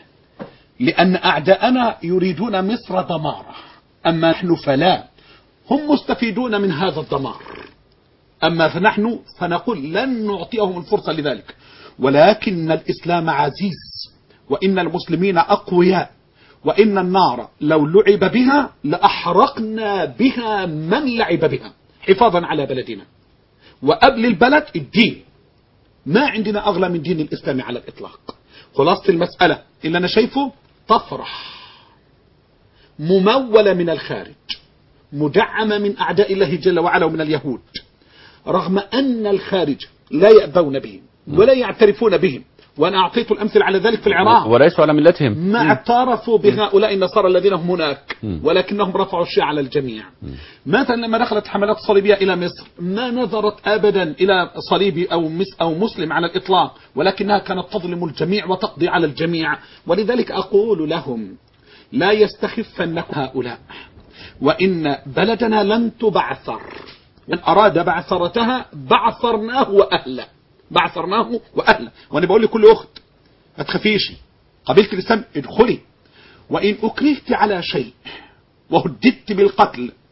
لأن أعداءنا يريدون مصر دمارة، أما نحن فلا، هم مستفيدون من هذا الدمار، أما فنحن فنقول لن نعطيهم الفرصة لذلك. ولكن الإسلام عزيز، وإن المسلمين أقوياء، وإن النار لو لعب بها لأحرقنا بها من لعب بها حفاظا على بلدنا. وقبل البلد الدين، ما عندنا أغلى من دين الإسلام على الإطلاق. خلاصة المسألة اللي أنا شايفه طفرة ممولة من الخارج، مدعمة من أعداء الله جل وعلا ومن اليهود، رغم أن الخارج لا يأبون بهم ولا يعترفون بهم. وأنا أعطيت الأمثل على ذلك في العراق، وليسوا على ملتهم، ما اعترفوا بهؤلاء النصارى الذين هم هناك، ولكنهم رفعوا الشيء على الجميع. مثلا لما دخلت حملات صليبية إلى مصر ما نظرت أبدا إلى صليبي أو أو مسلم على الإطلاق، ولكنها كانت تظلم الجميع وتقضي على الجميع. ولذلك أقول لهم لا يستخفنكم هؤلاء، وإن بلدنا لن تبعثر، من أراد بعثرتها بعثرناه وأهله، بعثرناه وأهله. وأنا بقول لكل أخت ما تخافيش، قبيلة الإسلام ادخلي، وإن أكرهت على شيء وهددت بالقتل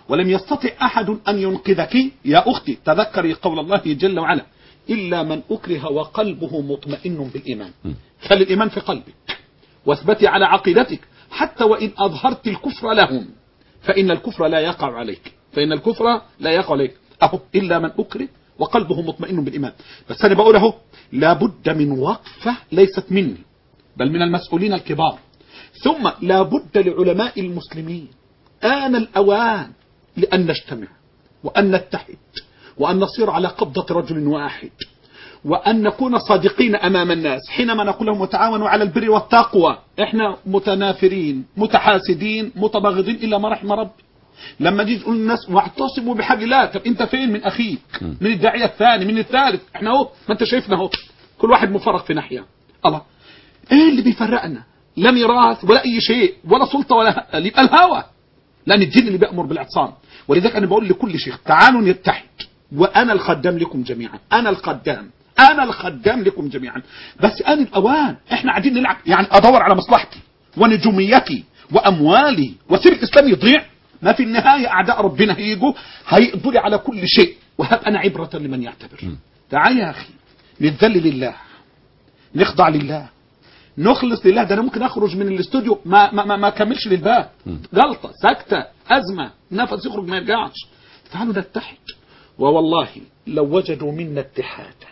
ولم يستطع أحد أن ينقذك يا أختي. تذكري قول الله جل وعلا إلا من أكره وقلبه مطمئن بالإيمان. خلي الإيمان في قلبك واثبتي على عقيدتك حتى وإن أظهرت الكفر لهم، فإن الكفر لا يقع عليك، فإن الكفر لا يقع عليك. أهو إلا من أكره وقلبه مطمئن بالإيمان. بس أنا بقول أهو لابد من وقفة ليست مني بل من المسؤولين الكبار. ثم لابد لعلماء المسلمين آن الأوان لأن نجتمع وأن نتحد وأن نصير على قبضة رجل واحد، وأن نكون صادقين أمام الناس حينما نقول لهم وتعاونوا على البر والتقوى. إحنا متنافرين متحاسدين متباغضين إلا ما رحم ربي. لما نيجي نقول للناس واعتصموا بحبل الله، طب أنت فين من أخيك، من الداعية الثاني، من الثالث؟ إحنا أهو ما أنت شايفنا أهو كل واحد مفرق في ناحية. الله إيه اللي بيفرقنا؟ لا ميراث ولا أي شيء ولا سلطة ولا يبقى الهوى، لأن الدين اللي بيأمر بالاعتصام. ولذلك أنا بقول لكل شيخ تعالوا نتحد، وأنا الخدام لكم جميعا، أنا الخدام أنا الخدام لكم جميعا. بس آن الأوان. إحنا قاعدين نلعب يعني أدور على مصلحتي ونجوميتي وأموالي وسير الإسلام يضيع. ما في النهاية أعداء ربنا هيجوا هيقضوا لي على كل شيء، وهب أنا عبرة لمن يعتبر. تعال يا أخي نتذل لله، نخضع لله، نخلص لله. ده أنا ممكن أخرج من الاستوديو ما ما ما, ما كملش للباب، غلطة سكتة أزمة نفس يخرج ما يرجعش. تعالوا نتحد، ووالله لو وجدوا منا اتحادا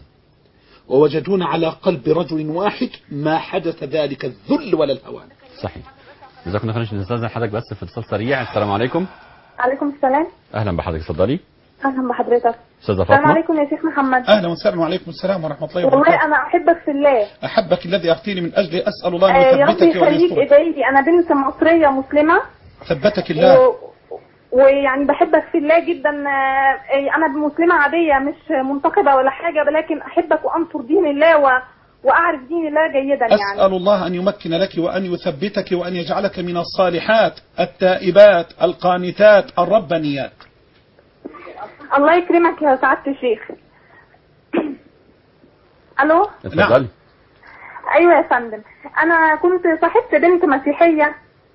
ووجدونا على قلب رجل واحد ما حدث ذلك الذل ولا الهوان. صحيح. جزاكم الله خير. نستاذن حضرتك بس في اتصال سريع. السلام عليكم. عليكم السلام. اهلا بحضرتك، اتفضلي. اهلا بحضرتك. استاذه فاطمه. السلام عليكم يا شيخ محمد. اهلا وسهلا. وعليكم السلام ورحمه الله وبركاته. والله انا احبك في الله. احبك الذي اختيني من اجله. اسال الله ان آه يا رب يثبتك يخليك. ادعي انا بنت مصريه مسلمه. ثبتك الله. و... ويعني بحبك في الله جدا. انا مسلمه عاديه مش منتقبه ولا حاجه، ولكن احبك وانصر دين الله و... واعرف دين الله جيدا. يعني اسال الله ان يمكن لك وان يثبتك وان يجعلك من الصالحات التائبات القانتات الربانيات. الله يكرمك يا سعاده الشيخ. الو. اتفضلي. ايوه يا فندم، انا كنت صاحبت بنت مسيحيه.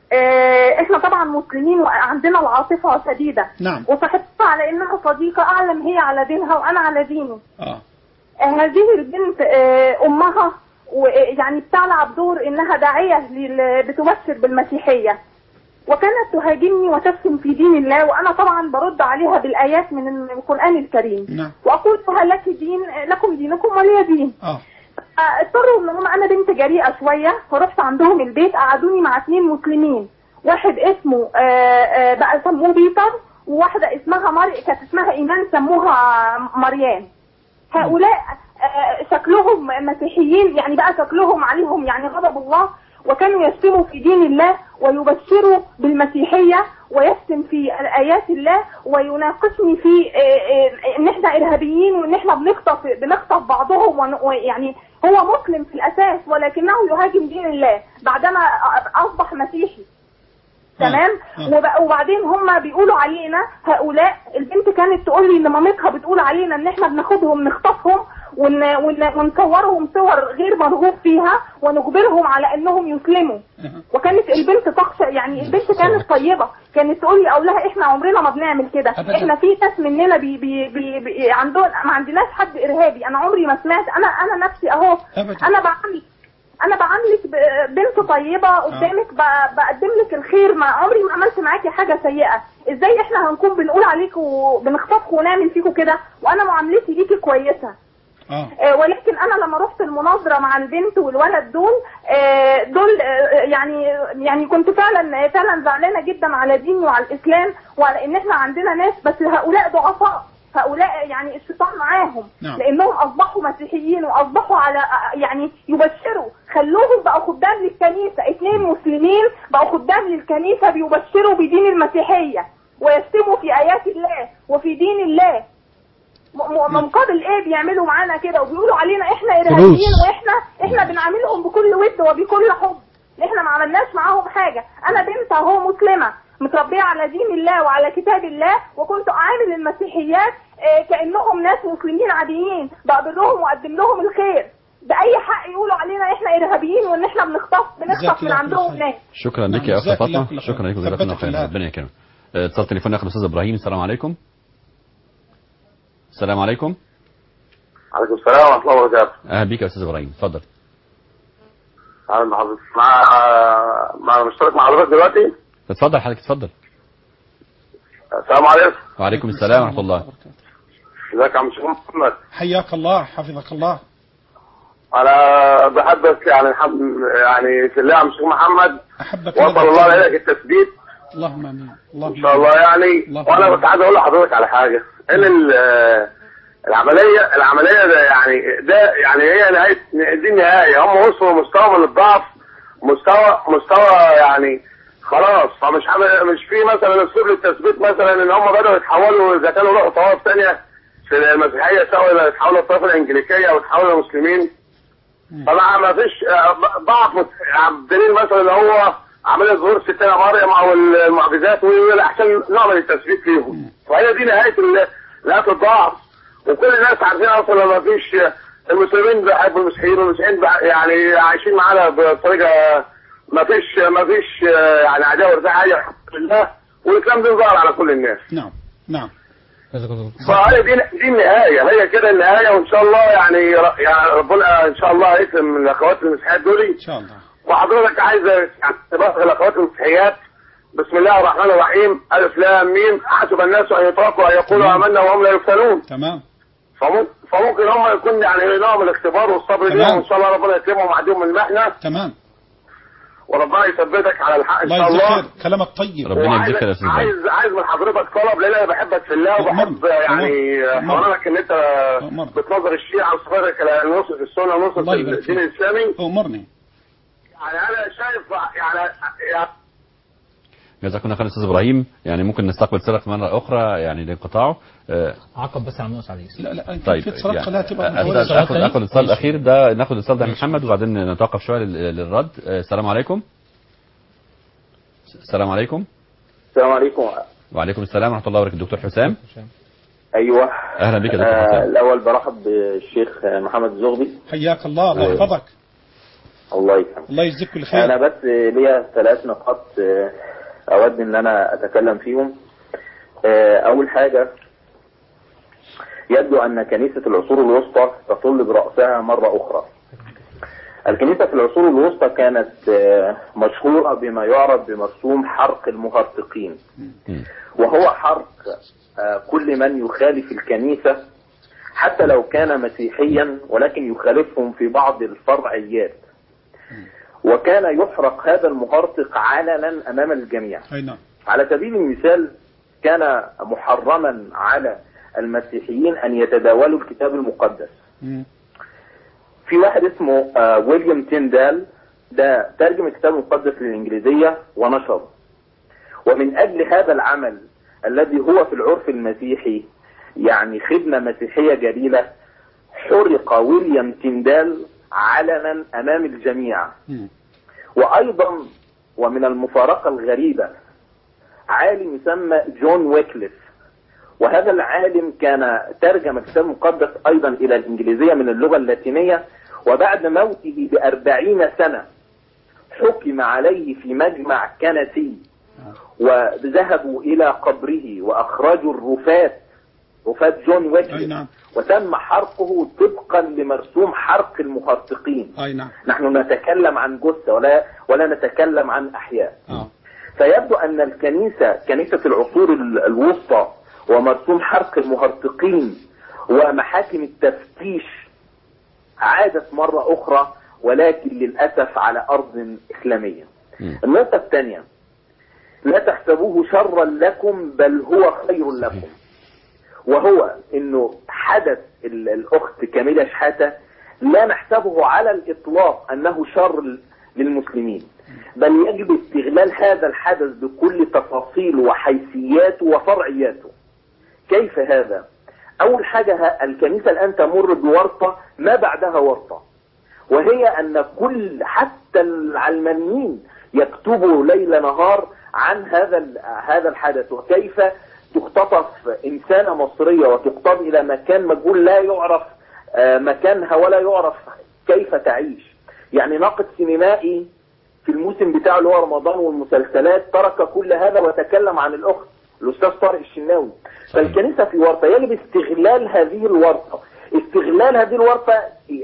احنا طبعا مسلمين وعندنا العاطفه شديده. نعم. وصاحبتها على انها صديقه، اعلم هي على دينها وانا على دينه. اه هذه البنت اه امها ويعني بتلعب دور انها داعيه بتبشر بالمسيحيه، وكانت تهاجمني وتشتم في دين الله، وانا طبعا برد عليها بالايات من القران الكريم. نعم. واقول لها لك دين لكم دينكم ولي دين. اه اضطروا ان هم انا بنت جريئه شويه، فرحت عندهم البيت قعدوني مع اثنين مسلمين، واحد اسمه آآ آآ بقى سموه بيتر، وواحده اسمها مار كانت اسمها ايمان سموها مريان. هؤلاء شكلهم مسيحيين، يعني بقى شكلهم عليهم يعني غضب الله، وكانوا يشتموا في دين الله ويبشروا بالمسيحيه ويشتم في ايات الله ويناقشني في ان احنا ارهابيين وان احنا بنخطف بنخطف بعضهم، ويعني هو مسلم في الاساس ولكنه يهاجم دين الله بعدما اصبح مسيحي. تمام. وبعدين هم بيقولوا علينا هؤلاء، البنت كانت تقول لي ان مامتها بتقول علينا ان احنا بناخدهم نخطفهم ون... ون... ونصورهم صور غير مرغوب فيها ونجبرهم على انهم يسلموا. وكانت البنت تخشى، يعني البنت كانت طيبه، كانت تقول لي اقول لها احنا عمرنا ما بنعمل كده، احنا في ناس مننا بي بي بي بي عندهم ما عندناش حد ارهابي. انا عمري ما سمعت، انا انا نفسي اهو انا بعمل انا بعاملك بنت طيبه قدامك، بقدم لك الخير، ما عمري ما عملت معاكي حاجه سيئه. ازاي احنا هنكون بنقول عليكم وبنخطفكم ونعمل فيكم كده وانا معاملتي ليكي كويسه؟ آه. ولكن انا لما رحت المناظره مع البنت والولد دول آه دول آه يعني يعني كنت فعلا فعلا زعلانه جدا على ديني وعلى الاسلام وعلى ان احنا عندنا ناس، بس هؤلاء ضعفاء، هؤلاء يعني الشيطان معاهم. نعم. لانهم اصبحوا مسيحيين واصبحوا على يعني يبشروا، خلوهم بقوا خدام للكنيسه، اثنين مسلمين بقوا خدام للكنيسه بيبشروا بدين المسيحيه ويشتموا في ايات الله وفي دين الله. مقابل ايه بيعملوا معانا كده وبيقولوا علينا احنا ارهابيين، واحنا احنا بنعاملهم بكل ود وبكل حب، احنا ما عملناش معاهم حاجه. انا بنت اهو مسلمه متربيه على دين الله وعلى كتاب الله، وكنت اعامل المسيحيات اه كانهم ناس مسلمين عاديين، بقبل لهم واقدم لهم الخير. باي حق يقولوا علينا احنا ارهابيين وان احنا بنخطف بنخطف من عندهم ناس؟ شكرا لك يا اخت فاطمه. شكرا لك، جزاك الله خير. ربنا يكرمك. اتصال تليفون اخر الاستاذ ابراهيم. السلام عليكم. السلام عليكم. عليكم السلام ورحمه الله وبركاته. اهلا بيك يا استاذ ابراهيم، اتفضل. اهلا بحضرتك. مع مع مشترك مع حضرتك دلوقتي. اتفضل حضرتك اتفضل. السلام عليكم. وعليكم السلام ورحمه الله. ازيك يا عم شيخ محمد؟ حياك الله حفظك الله. انا بحبك يعني الحمد يعني في الله يا عم شيخ محمد. احبك واسال الله لك التثبيت. اللهم امين. ان شاء الله يعني. الله وانا كنت عايز اقول لحضرتك على حاجه ان العمليه العمليه ده يعني ده يعني هي نهايه دي النهايه. هم وصلوا مستوى من الضعف، مستوى مستوى يعني خلاص. فمش مش في مثلا اسلوب للتثبيت مثلا ان هم بداوا يتحولوا اذا كانوا روحوا طوائف ثانيه في المسيحيه سواء يتحولوا الطائفه الانجليكيه او يتحولوا المسلمين. طبعا ما فيش ضعف دليل مثلا اللي هو عمليه ظهور ستنا مريم او المعجزات عشان نعمل التثبيت فيهم. فهي دي نهايه نهايه الضعف. وكل الناس عارفين اصلا ما فيش المسلمين بيحبوا المسيحيين والمسيحيين يعني عايشين معانا بطريقه ما فيش ما فيش يعني عداوه ولا حاجه الحمد لله. والاسلام ده ظاهر على كل الناس. نعم نعم. فهي دي دي النهايه، هي كده النهايه. وان شاء الله يعني يعني ربنا ان شاء الله يكرم الاخوات المسيحيات دول ان شاء الله. وحضرتك عايز يعني تبلغ الاخوات المسيحيات بسم الله الرحمن الرحيم الف لام ميم حسب الناس ان يتركوا ان يقولوا امنا وهم لا يفتنون. تمام. فممكن هم يكون يعني نوع من الاختبار والصبر ليهم وان شاء الله ربنا يكرمهم ويعديهم من المحنه. تمام. وربنا يثبتك على الحق ان شاء الله. الله كلامك طيب. ربنا يجزيك يا استاذ. عايز عايز من حضرتك طلب لان انا بحبك في الله وبحب يعني حضرتك ان انت بتنظر الشيعة وصفاتك نصرة السنه ونصرة الدين الاسلامي. امرني. يعني انا شايف يعني, يعني جزاكم الله خير استاذ ابراهيم. يعني ممكن نستقبل صلة مرة اخرى يعني لانقطاعه. أه عقب بس على النقص عليه. لا لا طيب في اتصالات يعني خلاها تبقى اخذ اخذ الاتصال الاخير ده، ناخذ الاتصال ده محمد وبعدين نتوقف شويه للرد. السلام عليكم. السلام عليكم. السلام عليكم. وعليكم السلام ورحمه الله وبركاته. دكتور حسام. ايوه اهلا بك يا دكتور حسام. آه الاول برحب بالشيخ محمد الزغبي. حياك الله. الله يحفظك. الله يسلمك. الله يجزيك كل خير. انا بس ليا ثلاث نقاط اود ان انا اتكلم فيهم. اول حاجه يبدو ان كنيسه العصور الوسطى تطل براسها مره اخرى. الكنيسه في العصور الوسطى كانت مشهوره بما يعرف بمرسوم حرق المهرطقين، وهو حرق كل من يخالف الكنيسه حتى لو كان مسيحيا ولكن يخالفهم في بعض الفرعيات. وكان يحرق هذا المهرطق علنا امام الجميع. على سبيل المثال كان محرما على المسيحيين ان يتداولوا الكتاب المقدس. في واحد اسمه ويليام تيندال ده ترجم الكتاب المقدس للإنجليزية ونشره. ومن أجل هذا العمل الذي هو في العرف المسيحي يعني خدمة مسيحية جليلة حرق ويليام تيندال علنا أمام الجميع. وأيضا ومن المفارقة الغريبة عالم يسمى جون ويكليف، وهذا العالم كان ترجم الكتاب المقدس أيضا إلى الإنجليزية من اللغة اللاتينية، وبعد موته بأربعين سنة حكم عليه في مجمع كنسي وذهبوا إلى قبره وأخرجوا الرفات رفات جون ويكليف وتم حرقه طبقا لمرسوم حرق المهرطقين. نحن نتكلم عن جثة ولا ولا نتكلم عن أحياء. أي. فيبدو أن الكنيسة كنيسة العصور الوسطى ومرسوم حرق المهرطقين ومحاكم التفتيش عادت مرة أخرى، ولكن للأسف على أرض إسلامية. النقطة الثانية، لا تحسبوه شرا لكم بل هو خير لكم، وهو أنه حدث الأخت كاميليا شحاتة لا نحسبه على الإطلاق أنه شر للمسلمين، بل يجب استغلال هذا الحدث بكل تفاصيله وحيثياته وفرعياته. كيف هذا؟ أول حاجة الكنيسة الآن تمر بورطة ما بعدها ورطة، وهي أن كل حتى العلمانيين يكتبوا ليل نهار عن هذا هذا الحدث، وكيف تختطف إنسانة مصرية وتقتاد إلى مكان مجهول لا يعرف مكانها ولا يعرف كيف تعيش. يعني ناقد سينمائي في الموسم بتاعه اللي هو رمضان والمسلسلات ترك كل هذا وتكلم عن الأخت الاستاذ طارق الشناوي. فالكنيسه في ورطه، يجب استغلال هذه الورطه. استغلال هذه الورطه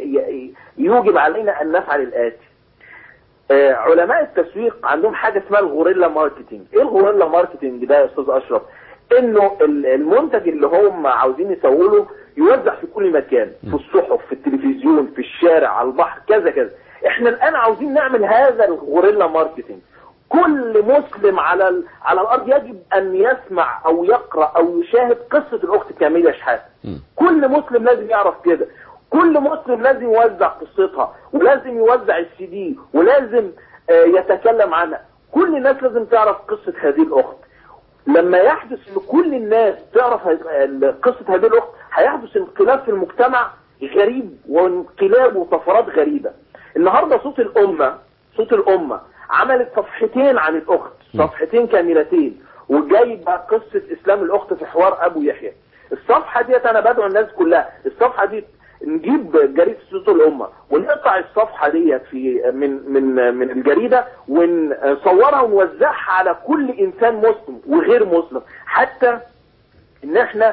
يوجب علينا ان نفعل الاتي. آه علماء التسويق عندهم حاجه اسمها الغوريلا ماركتينج. ايه الغوريلا ماركتينج ده يا استاذ اشرف؟ انه المنتج اللي هم عاوزين يسووا له يوزع في كل مكان، في الصحف، في التلفزيون، في الشارع، على البحر، كذا كذا. احنا الان عاوزين نعمل هذا الغوريلا ماركتينج. كل مسلم على على الارض يجب ان يسمع او يقرا او يشاهد قصه الاخت كاميليا شحاته. كل مسلم لازم يعرف كده. كل مسلم لازم يوزع قصتها، ولازم يوزع السي دي، ولازم يتكلم عنها. كل الناس لازم تعرف قصه هذه الاخت. لما يحدث ان كل الناس تعرف قصه هذه الاخت هيحدث انقلاب في المجتمع غريب، وانقلاب وطفرات غريبه. النهارده صوت الامه صوت الامه عملت صفحتين عن الاخت، صفحتين كاملتين، وجايبه قصه اسلام الاخت في حوار ابو يحيى. الصفحه ديت انا بدعو الناس كلها، الصفحه دي نجيب جريده صوت الامه ونقطع الصفحه ديت في من من من الجريده ونصورها ونوزعها على كل انسان مسلم وغير مسلم، حتى ان احنا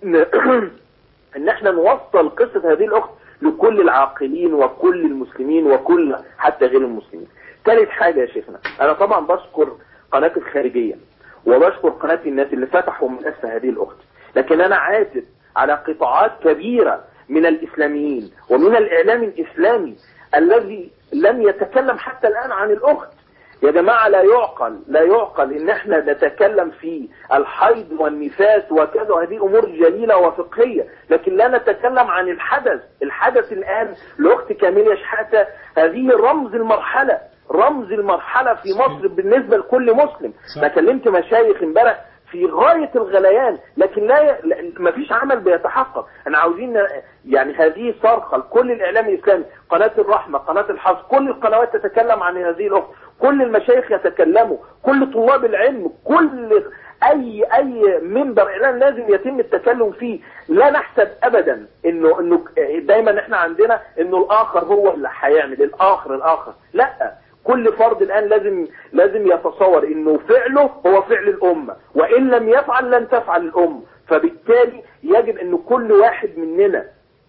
ان احنا نوصل قصه هذه الاخت لكل العاقلين وكل المسلمين وكل حتى غير المسلمين. ثالث حاجه يا شيخنا، انا طبعا بشكر قناه الخارجيه وبشكر قناه الناس اللي فتحوا ملف هذه الاخت، لكن انا عاتب على قطاعات كبيره من الإسلاميين ومن الإعلام الإسلامي الذي لم يتكلم حتى الآن عن الأخت. يا جماعة لا يعقل لا يعقل إن احنا نتكلم في الحيض والنفاس وكذا، هذه أمور جليلة وفقهية، لكن لا نتكلم عن الحدث. الحدث الآن لأخت كاميليا شحاتة هذه رمز المرحلة رمز المرحلة في مصر بالنسبة لكل مسلم. أنا كلمت مشايخ امبارح في غاية الغليان، لكن لا ي... ما فيش عمل بيتحقق. احنا عاوزين يعني هذه صرخة لكل الاعلام الاسلامي، قناة الرحمة، قناة الحظ، كل القنوات تتكلم عن هذه الاخت، كل المشايخ يتكلموا، كل طلاب العلم، كل اي اي منبر اعلام لازم يتم التكلم فيه. لا نحسب ابدا انه انه دايما احنا عندنا انه الاخر هو اللي هيعمل، الاخر الاخر لا، كل فرد الآن لازم لازم يتصور إنه فعله هو فعل الأمة، وإن لم يفعل لن تفعل الأمة. فبالتالي يجب إنه كل واحد مننا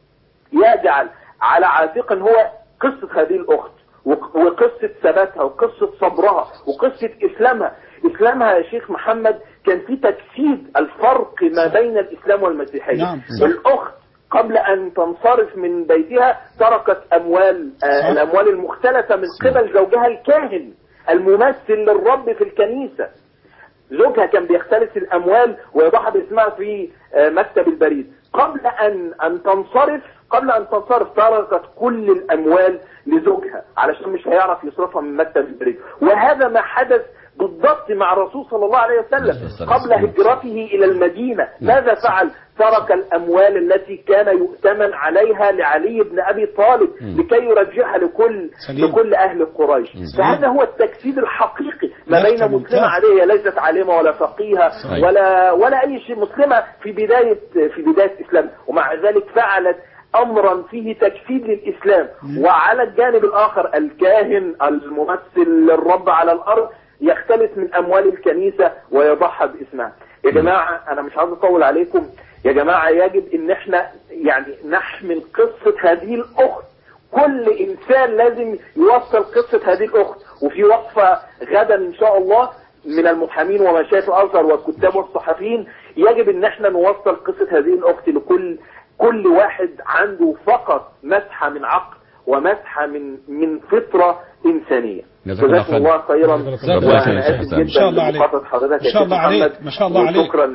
يجعل على عاتقه هو قصة هذه الأخت، وقصة ثباتها، وقصة صبرها، وقصة إسلامها. إسلامها يا شيخ محمد كان في تجسيد الفرق ما بين الإسلام والمسيحية. نعم. الأخت قبل أن تنصرف من بيتها تركت أموال آه الأموال المختلفة من قبل زوجها الكاهن الممثل للرب في الكنيسة. زوجها كان بيختلس الأموال ويضعها باسمها في آه مكتب البريد. قبل أن أن تنصرف قبل أن تنصرف تركت كل الأموال لزوجها علشان مش هيعرف يصرفها من مكتب البريد. وهذا ما حدث بالضبط مع الرسول صلى الله عليه وسلم قبل هجرته إلى المدينة. ماذا فعل؟ ترك الأموال التي كان يؤتمن عليها لعلي بن أبي طالب لكي يرجعها لكل سليم. لكل أهل قريش. فهذا هو التجسيد الحقيقي ما بين مسلمة عادية ليست عالمة ولا فقيهة ولا ولا أي شيء، مسلمة في بداية في بداية الإسلام، ومع ذلك فعلت أمرا فيه تجسيد للإسلام. وعلى الجانب الآخر الكاهن الممثل للرب على الأرض يختلس من أموال الكنيسة ويضحى باسمها. يا جماعة أنا مش عايز أطول عليكم، يا جماعة يجب إن احنا يعني نحمل قصة هذه الأخت. كل إنسان لازم يوصل قصة هذه الأخت. وفي وقفة غدا إن شاء الله من المحامين ومشايخ الأزهر والكتاب والصحفيين يجب إن احنا نوصل قصة هذه الأخت لكل كل واحد عنده فقط مسحة من عقل ومسحة من من فطرة إنسانية. جزاكم الله خيرا. وانا اسف جدا لمقاطعة حضرتك. ما شاء الله عليك، ما شاء الله عليك. شكرا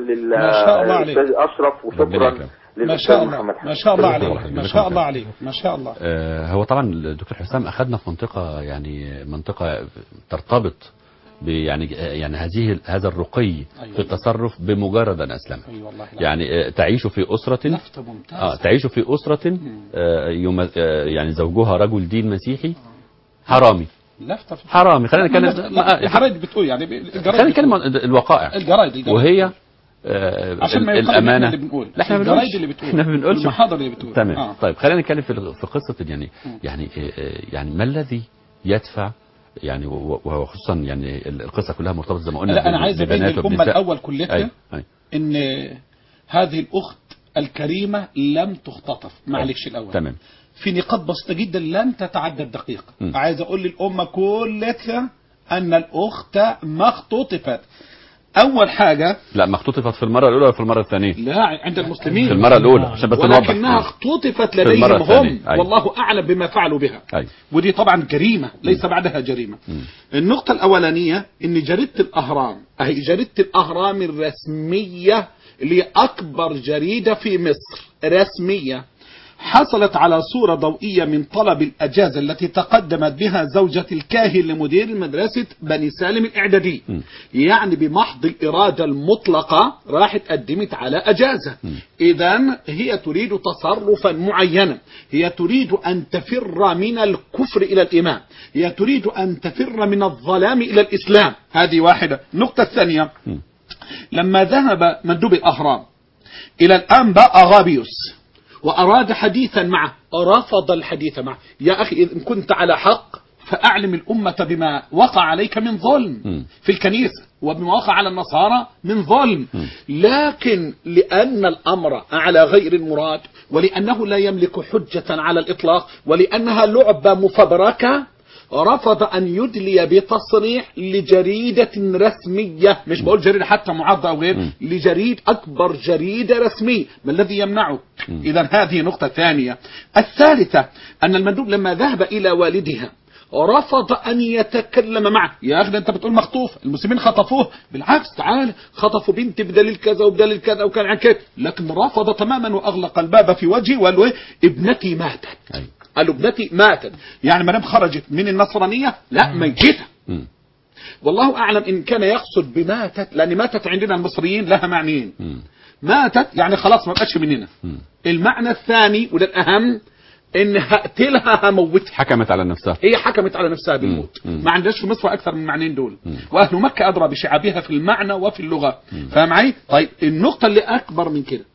للاستاذ اشرف وشكرا للاستاذ محمد. ما شاء الله عليك، ما شاء الله عليك، ما شاء الله. آه هو طبعا الدكتور حسام اخذنا في منطقة يعني منطقة ترتبط يعني يعني هذه هذا الرقي أيوة. في التصرف بمجرد ان اسلم. أيوة يعني تعيش في اسره اه تعيش في اسره آه يوم آه يعني زوجها رجل دين مسيحي حرامي حرامي. خلينا نتكلم الجرايد بتقول يعني خلينا نتكلم الوقائع الجرايد وهي آه عشان ما الامانه اللي بنقول لا احنا الجرايد اللي بتقول احنا ما بنقولش المحاضر اللي بتقول تمام. آه. طيب خلينا نتكلم في في قصه يعني يعني يعني ما الذي يدفع يعني وخصوصا يعني القصه كلها مرتبطه زي ما قلنا. لا انا عايز ابين الامه الاول كلها أي. أي. ان هذه الاخت الكريمه لم تختطف. معلش الاول تمام. في نقاط بسيطه جدا لن تتعدى الدقيقه. م. عايز اقول للامه كلها ان الاخت ما اختطفت. اول حاجه لا ما اختطفت في المره الاولى ولا في المره الثانيه؟ لا عند المسلمين في المره الاولى عشان بس نوضح. ولكنها اختطفت لديهم هم. أيوة. والله اعلم بما فعلوا بها. أيوة. ودي طبعا جريمه ليس بعدها جريمه. م. النقطه الاولانيه ان جريده الاهرام اهي جريده الاهرام الرسميه اللي اكبر جريده في مصر رسميه حصلت على صورة ضوئية من طلب الأجازة التي تقدمت بها زوجة الكاهن لمدير مدرسة بني سالم الإعدادي. م. يعني بمحض الإرادة المطلقة راحت قدمت على أجازة. إذن هي تريد تصرفا معينا، هي تريد أن تفر من الكفر إلى الإيمان، هي تريد أن تفر من الظلام إلى الإسلام. هذه واحدة. النقطة الثانية م. لما ذهب مندوب الأهرام إلى الأنبا أغابيوس وأراد حديثا معه رفض الحديث معه. يا أخي إن كنت على حق فأعلم الأمة بما وقع عليك من ظلم في الكنيسة وبما وقع على النصارى من ظلم. لكن لأن الأمر على غير المراد ولأنه لا يملك حجة على الإطلاق ولأنها لعبة مفبركة رفض أن يدلي بتصريح لجريدة رسمية، مش بقول جريدة حتى معارضة أو غير، لجريد أكبر جريدة رسمية. ما الذي يمنعه؟ إذا هذه نقطة ثانية. الثالثة أن المندوب لما ذهب إلى والدها رفض أن يتكلم معه. يا أخي أنت بتقول مخطوف، المسلمين خطفوه، بالعكس تعال خطفوا بنت بدليل كذا وبدليل كذا وكان عن كذا، لكن رفض تماما وأغلق الباب في وجهه وقال له ابنتي ماتت. قالوا ابنتي ماتت، يعني ما دام خرجت من النصرانية لا ميتة. والله أعلم إن كان يقصد بماتت، لأن ماتت عندنا المصريين لها معنيين. ماتت يعني خلاص ما بقتش مننا. المعنى الثاني وده الأهم إن هقتلها هموتها. حكمت على نفسها، هي حكمت على نفسها بالموت. ما عندناش في مصر أكثر من معنيين دول. مم. وأهل مكة أدرى بشعابها في المعنى وفي اللغة. فاهم معي؟ طيب النقطة اللي أكبر من كده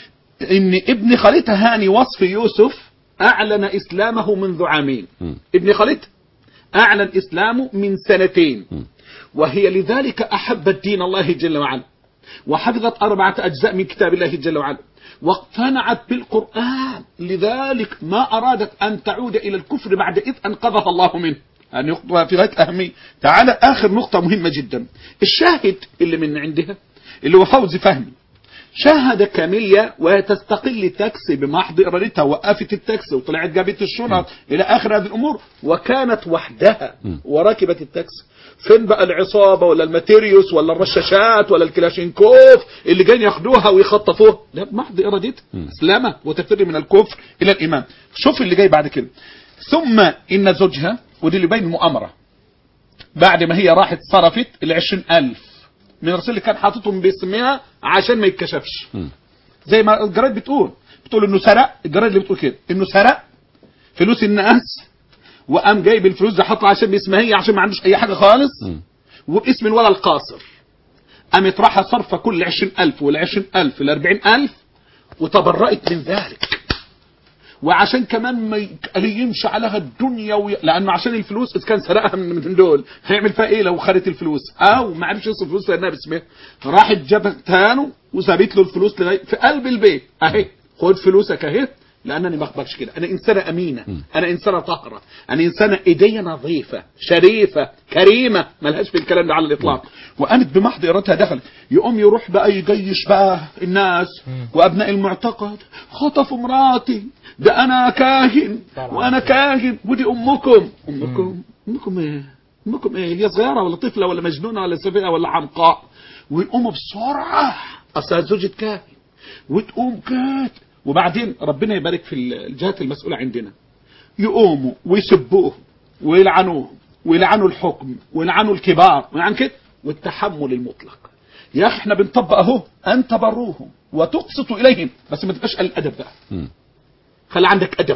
إن ابن خالتها هاني وصف يوسف أعلن إسلامه منذ عامين. م. ابن خالتها أعلن إسلامه من سنتين. م. وهي لذلك أحبت دين الله جل وعلا وحفظت أربعة أجزاء من كتاب الله جل وعلا واقتنعت بالقرآن، لذلك ما أرادت أن تعود إلى الكفر بعد إذ أنقذها الله منه. يعني نقطة في غاية الأهمية. تعال آخر نقطة مهمة جدا. الشاهد اللي من عندها اللي هو فوزي فهمي شاهد كاميليا وتستقل تاكسي بمحض إرادتها، وقفت التاكسي وطلعت جابت الشنط إلى آخر هذه الأمور وكانت وحدها وركبت التاكسي. فين بقى العصابة ولا الماتيريوس ولا الرشاشات ولا الكلاشينكوف اللي جايين ياخدوها ويخطفوها؟ لا بمحض إرادتها اسلامة وتفر من الكفر إلى الإيمان. شوف اللي جاي بعد كده. ثم إن زوجها ودي اللي بين المؤامرة بعد ما هي راحت صرفت العشرين ألف من الرسول اللي كان حاططهم باسمها عشان ما يتكشفش. زي ما الجرايد بتقول بتقول انه سرق، الجرايد اللي بتقول كده انه سرق فلوس الناس وقام جايب الفلوس دي حطها عشان باسمها هي عشان ما عندوش اي حاجه خالص وباسم الولد القاصر. قامت راحه صرفه كل عشرين ألف والعشرين ألف الأربعين ألف وتبرأت من ذلك. وعشان كمان ما يمشي عليها الدنيا وي... لانه عشان الفلوس اذا كان سرقها من دول هيعمل فيها ايه لو خدت الفلوس او ما عرفش يصرف الفلوس لانها باسمها. راحت جابت تانو وسابت له الفلوس في قلب البيت اهي خد فلوسك اهي لانني ما اخبرش كده، انا انسانه امينه، انا انسانه طاهره، انا انسانه ايديا نظيفه شريفه كريمه ملهاش في الكلام ده على الاطلاق. وقامت بمحض ارادتها دخلت. يقوم يروح بقى يجيش بقى الناس وابناء المعتقد خطفوا مراتي، ده انا كاهن وانا كاهن ودي امكم. امكم امكم ايه؟ امكم ايه؟ هي صغيره ولا طفله ولا مجنونه ولا سفيهه ولا حمقاء؟ ويقوموا بسرعه اصل زوجة كاهن وتقوم كات. وبعدين ربنا يبارك في الجهات المسؤولة عندنا يقوموا ويسبوه ويلعنوه ويلعنوا الحكم ويلعنوا الكبار ويلعن كده والتحمل المطلق. يا أخي احنا بنطبق اهو أن تبروهم وتقسطوا إليهم، بس ما تبقاش الأدب بقى. خلي عندك أدب،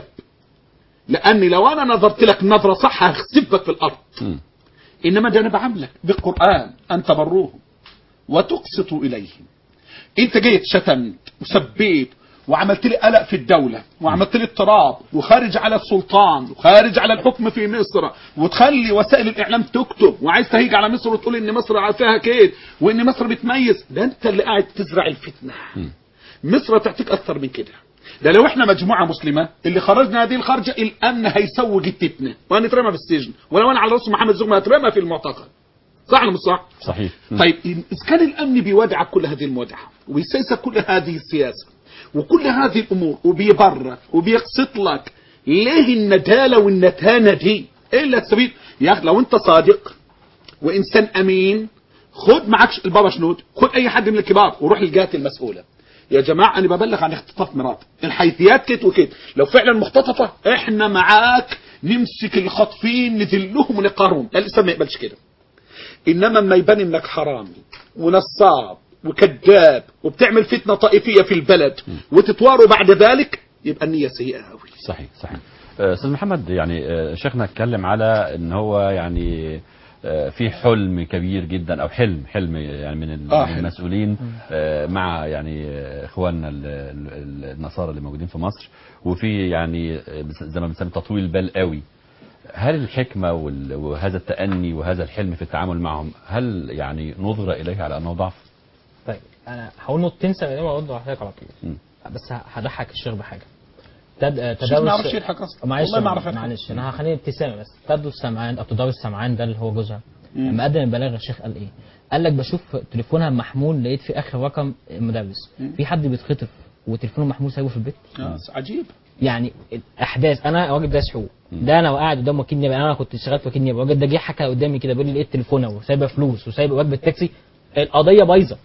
لأني لو أنا نظرت لك نظرة صح هخسفك في الأرض. م. إنما ده أنا بعملك بالقرآن أن تبروهم وتقسطوا إليهم. أنت جيت شتمت وسبيت وعملت لي قلق في الدولة وعملت لي اضطراب وخارج على السلطان وخارج على الحكم في مصر، وتخلي وسائل الإعلام تكتب وعايز تهيج على مصر وتقول إن مصر فيها كيد وإن مصر بتميز، ده أنت اللي قاعد تزرع الفتنة. مصر تعطيك أكثر من كده. ده لو احنا مجموعة مسلمة اللي خرجنا هذه الخرجة الأمن هيسوق التبنة وهنترمى في السجن، ولو أنا على رأس محمد زغمة هترمى في المعتقل. صح ولا مش صح؟ صحيح. طيب إذا كان الأمن بيودع كل هذه المودعة ويسيس كل هذه السياسة وكل هذه الأمور وبيبرر وبيقسط لك، ليه الندالة والنتانة دي؟ إلا السبيل يا أخي لو أنت صادق وإنسان أمين خد معك البابا شنود، خد أي حد من الكبار وروح الجهات المسؤولة. يا جماعة أنا ببلغ عن اختطاف مرات، الحيثيات كت وكت، لو فعلا مختطفة إحنا معاك نمسك الخاطفين نذلهم ونقهرهم. الإسلام ما يقبلش كده. إنما ما يبان إنك حرامي ونصاب وكذاب وبتعمل فتنة طائفية في البلد وتتواروا بعد ذلك، يبقى النية سيئة قوي. صحيح صحيح. أستاذ محمد، يعني شيخنا اتكلم على إن هو يعني في حلم كبير جدا او حلم حلم يعني من آه المسؤولين مع يعني اخواننا النصارى اللي موجودين في مصر، وفي يعني زي ما بنسمي تطويل بال قوي. هل الحكمه وهذا التأني وهذا الحلم في التعامل معهم هل يعني نظر اليه على انه ضعف؟ طيب انا هقول نقطتين سريعين وارد على حضرتك على طول، بس هضحك الشيخ بحاجه. تدرس ما اعرفش يضحك اصلا. معلش والله ما اعرف. معلش انا هخليني ابتسامه بس. تدرس سمعان او تدرس سمعان ده اللي هو جوزها لما قدم البلاغ الشيخ قال ايه؟ قال لك بشوف تليفونها محمول لقيت في اخر رقم مدرس. في حد بيتخطف وتليفونه محمول سايبه في البيت؟ اه عجيب. يعني الاحداث، انا راجل دارس حقوق، ده انا وقاعد قدام وكيل نيابه، انا كنت شغال في وكيل نيابه، الراجل ده جه حكى قدامي كده بيقول لي لقيت تليفونه وسايبه فلوس وسايبه وجبه تاكسي، القضيه بايظه.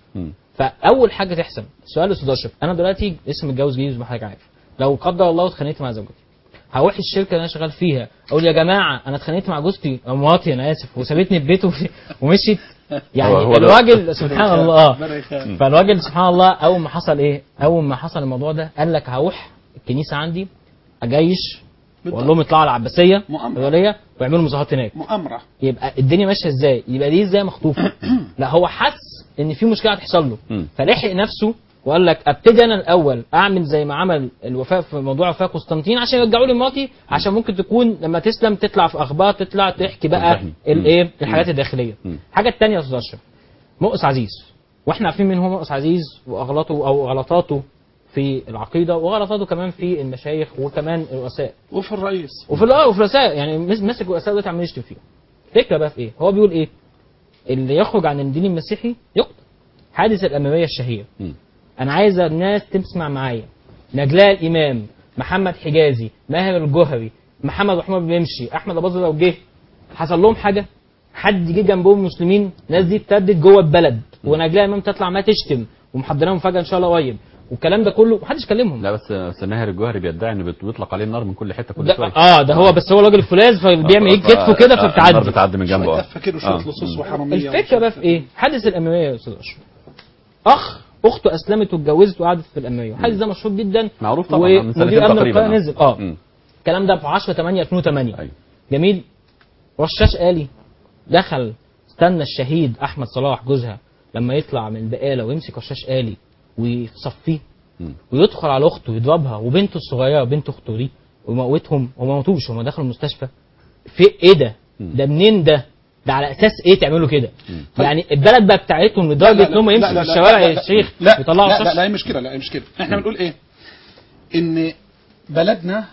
فاول حاجه تحسن السؤال يا استاذ اشرف، انا دلوقتي لسه متجوز جديد زي ما حضرتك عارف، لو قدر الله اتخانقت مع زوجتي هروح الشركه اللي انا شغال فيها اقول يا جماعه انا اتخانقت مع جوزتي او مراتي انا اسف وسابتني في بيته ومشيت، يعني هو الراجل سبحان الله اه فالراجل سبحان الله اول ما حصل ايه؟ اول ما حصل الموضوع ده قال لك هروح الكنيسه عندي اجيش واقول لهم اطلعوا على العباسيه الوليه ويعملوا مظاهرات هناك. مؤامره. يبقى الدنيا ماشيه ازاي؟ يبقى دي ازاي مخطوفه؟ لا هو حس ان في مشكله هتحصل له فلحق نفسه وقال لك ابتدي انا الاول اعمل زي ما عمل الوفاء في موضوع وفاء قسطنطين عشان يرجعوا لي مراتي، عشان ممكن تكون لما تسلم تطلع في اخبار تطلع تحكي بقى الايه الحاجات الداخليه. الحاجه الثانيه يا استاذ اشرف، مؤس عزيز، واحنا عارفين مين هو مؤس عزيز واغلاطه او غلطاته في العقيده وغلطاته كمان في المشايخ وكمان الرؤساء وفي الرئيس وفي اه وفي الرؤساء، يعني ماسك الرؤساء دلوقتي عمال يشتم فيهم. الفكره بقى في ايه؟ هو بيقول ايه؟ اللي يخرج عن الدين المسيحي يقتل. حادث الاماميه الشهير. انا عايز الناس تسمع معايا، نجلاء الامام، محمد حجازي، ماهر الجوهري، محمد محمود بيمشي، احمد اباظه لو جه حصل لهم حاجه؟ حد جه جنبهم مسلمين؟ الناس دي ابتدت جوه البلد ونجلاء الامام تطلع ما تشتم ومحضرين مفاجاه ان شاء الله قريب والكلام ده كله محدش كلمهم. لا بس بس ماهر الجوهري بيدعي ان بيطلق عليه النار من كل حته كل شويه. اه ده هو بس هو راجل فولاذ فبيعمل ايه كتفه كده فبتعدي النار بتعدي من جنبه. فاكره شويه لصوص وحراميه. الفكره بقى في ايه؟ حادث الاماميه يا استاذ اشرف، اخ اخته اسلمت واتجوزت وقعدت في الاماميه، الحادث ده مشهور جدا معروف طبعا من سنتين تقريبا نزل اه الكلام ده في عشرة ثمانية ألفين وثمانية. أيوه. جميل. رشاش آلي دخل استنى الشهيد احمد صلاح جوزها لما يطلع من البقاله ويمسك رشاش آلي ويصفيه ويدخل على اخته يضربها وبنته الصغيره بنت اخته دي ويموتهم وما موتوش، هم دخلوا المستشفى. في ايه ده؟ ده منين ده؟ ده على اساس ايه تعملوا كده؟ يعني البلد بقى بتاعتهم لدرجه ان هم يمشوا في الشوارع يا شيخ يطلعوا لا لا لا هي مشكله لا هي مشكله احنا بنقول ايه؟ ان بلدنا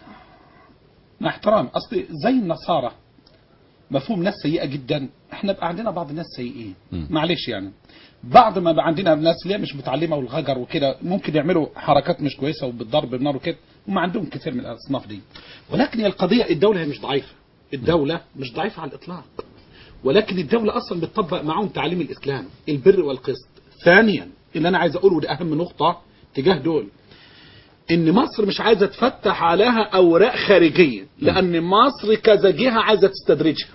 مع احترام اصل زي النصارى مفهوم ناس سيئه جدا، احنا بقى عندنا بعض الناس سيئين معلش يعني بعض ما بقى عندنا ناس اللي مش متعلمه والغجر وكده ممكن يعملوا حركات مش كويسه وبالضرب بالنار وكده، هم عندهم كثير من الاصناف دي. ولكن القضيه الدوله هي مش ضعيفه، الدوله مش ضعيفه على الاطلاق، ولكن الدوله اصلا بتطبق معاهم تعاليم الاسلام البر والقسط. ثانيا اللي انا عايز اقوله وده اهم نقطه تجاه دول، ان مصر مش عايزه تفتح عليها اوراق خارجيه، لان مصر كذا جهه عايزه تستدرجها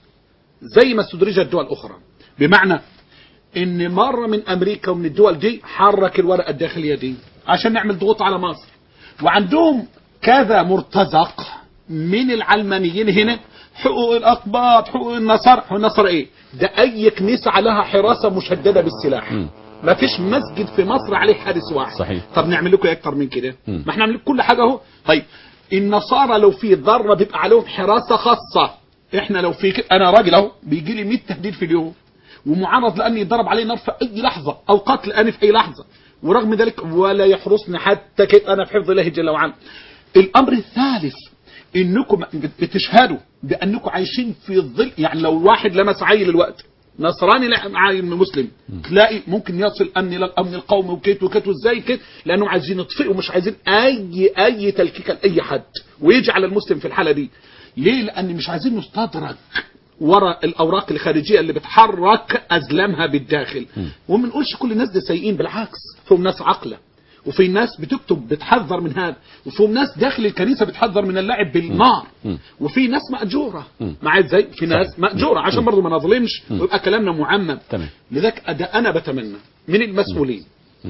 زي ما استدرجت الدول الاخرى. بمعنى ان مره من امريكا ومن الدول دي حرك الورقه الداخليه دي عشان نعمل ضغوط على مصر، وعندهم كذا مرتزق من العلمانيين هنا، حقوق الاقباط، حقوق النصارى. حقوق النصارى ايه ده؟ اي كنيسه عليها حراسه مشدده بالسلاح ما فيش مسجد في مصر عليه حارس واحد. صحيح. طب نعمل لكم اكتر من كده؟ مم. ما احنا نعمل كل حاجه اهو. طيب النصارى لو في ضرة بيبقى عليهم حراسه خاصه. احنا لو في كده، انا راجل اهو بيجي لي مية تهديد في اليوم ومعرض لاني يضرب علي نار في اي لحظه او قتل اني في اي لحظه، ورغم ذلك ولا يحرسني حتى كده انا في حفظ الله جل وعلا. الامر الثالث انكم بتشهدوا بانكم عايشين في ظل، يعني لو واحد لمس عيل الوقت نصراني لا عيل مسلم تلاقي ممكن يصل امن الى الامن القومي وكيت وكيت وازاي كده، لانهم عايزين يطفئوا ومش عايزين اي اي تلكيكه لاي حد، ويجي على المسلم في الحاله دي. ليه؟ لان مش عايزين نستدرج ورا الاوراق الخارجيه اللي بتحرك ازلامها بالداخل. وما نقولش كل الناس دي سيئين، بالعكس فيهم ناس عاقله وفي ناس بتكتب بتحذر من هذا، وفي ناس داخل الكنيسه بتحذر من اللعب بالنار، وفي ناس ماجوره معايا ازاي، في ناس ماجوره عشان برضه ما نظلمش ويبقى كلامنا معمم. لذلك انا بتمنى من المسؤولين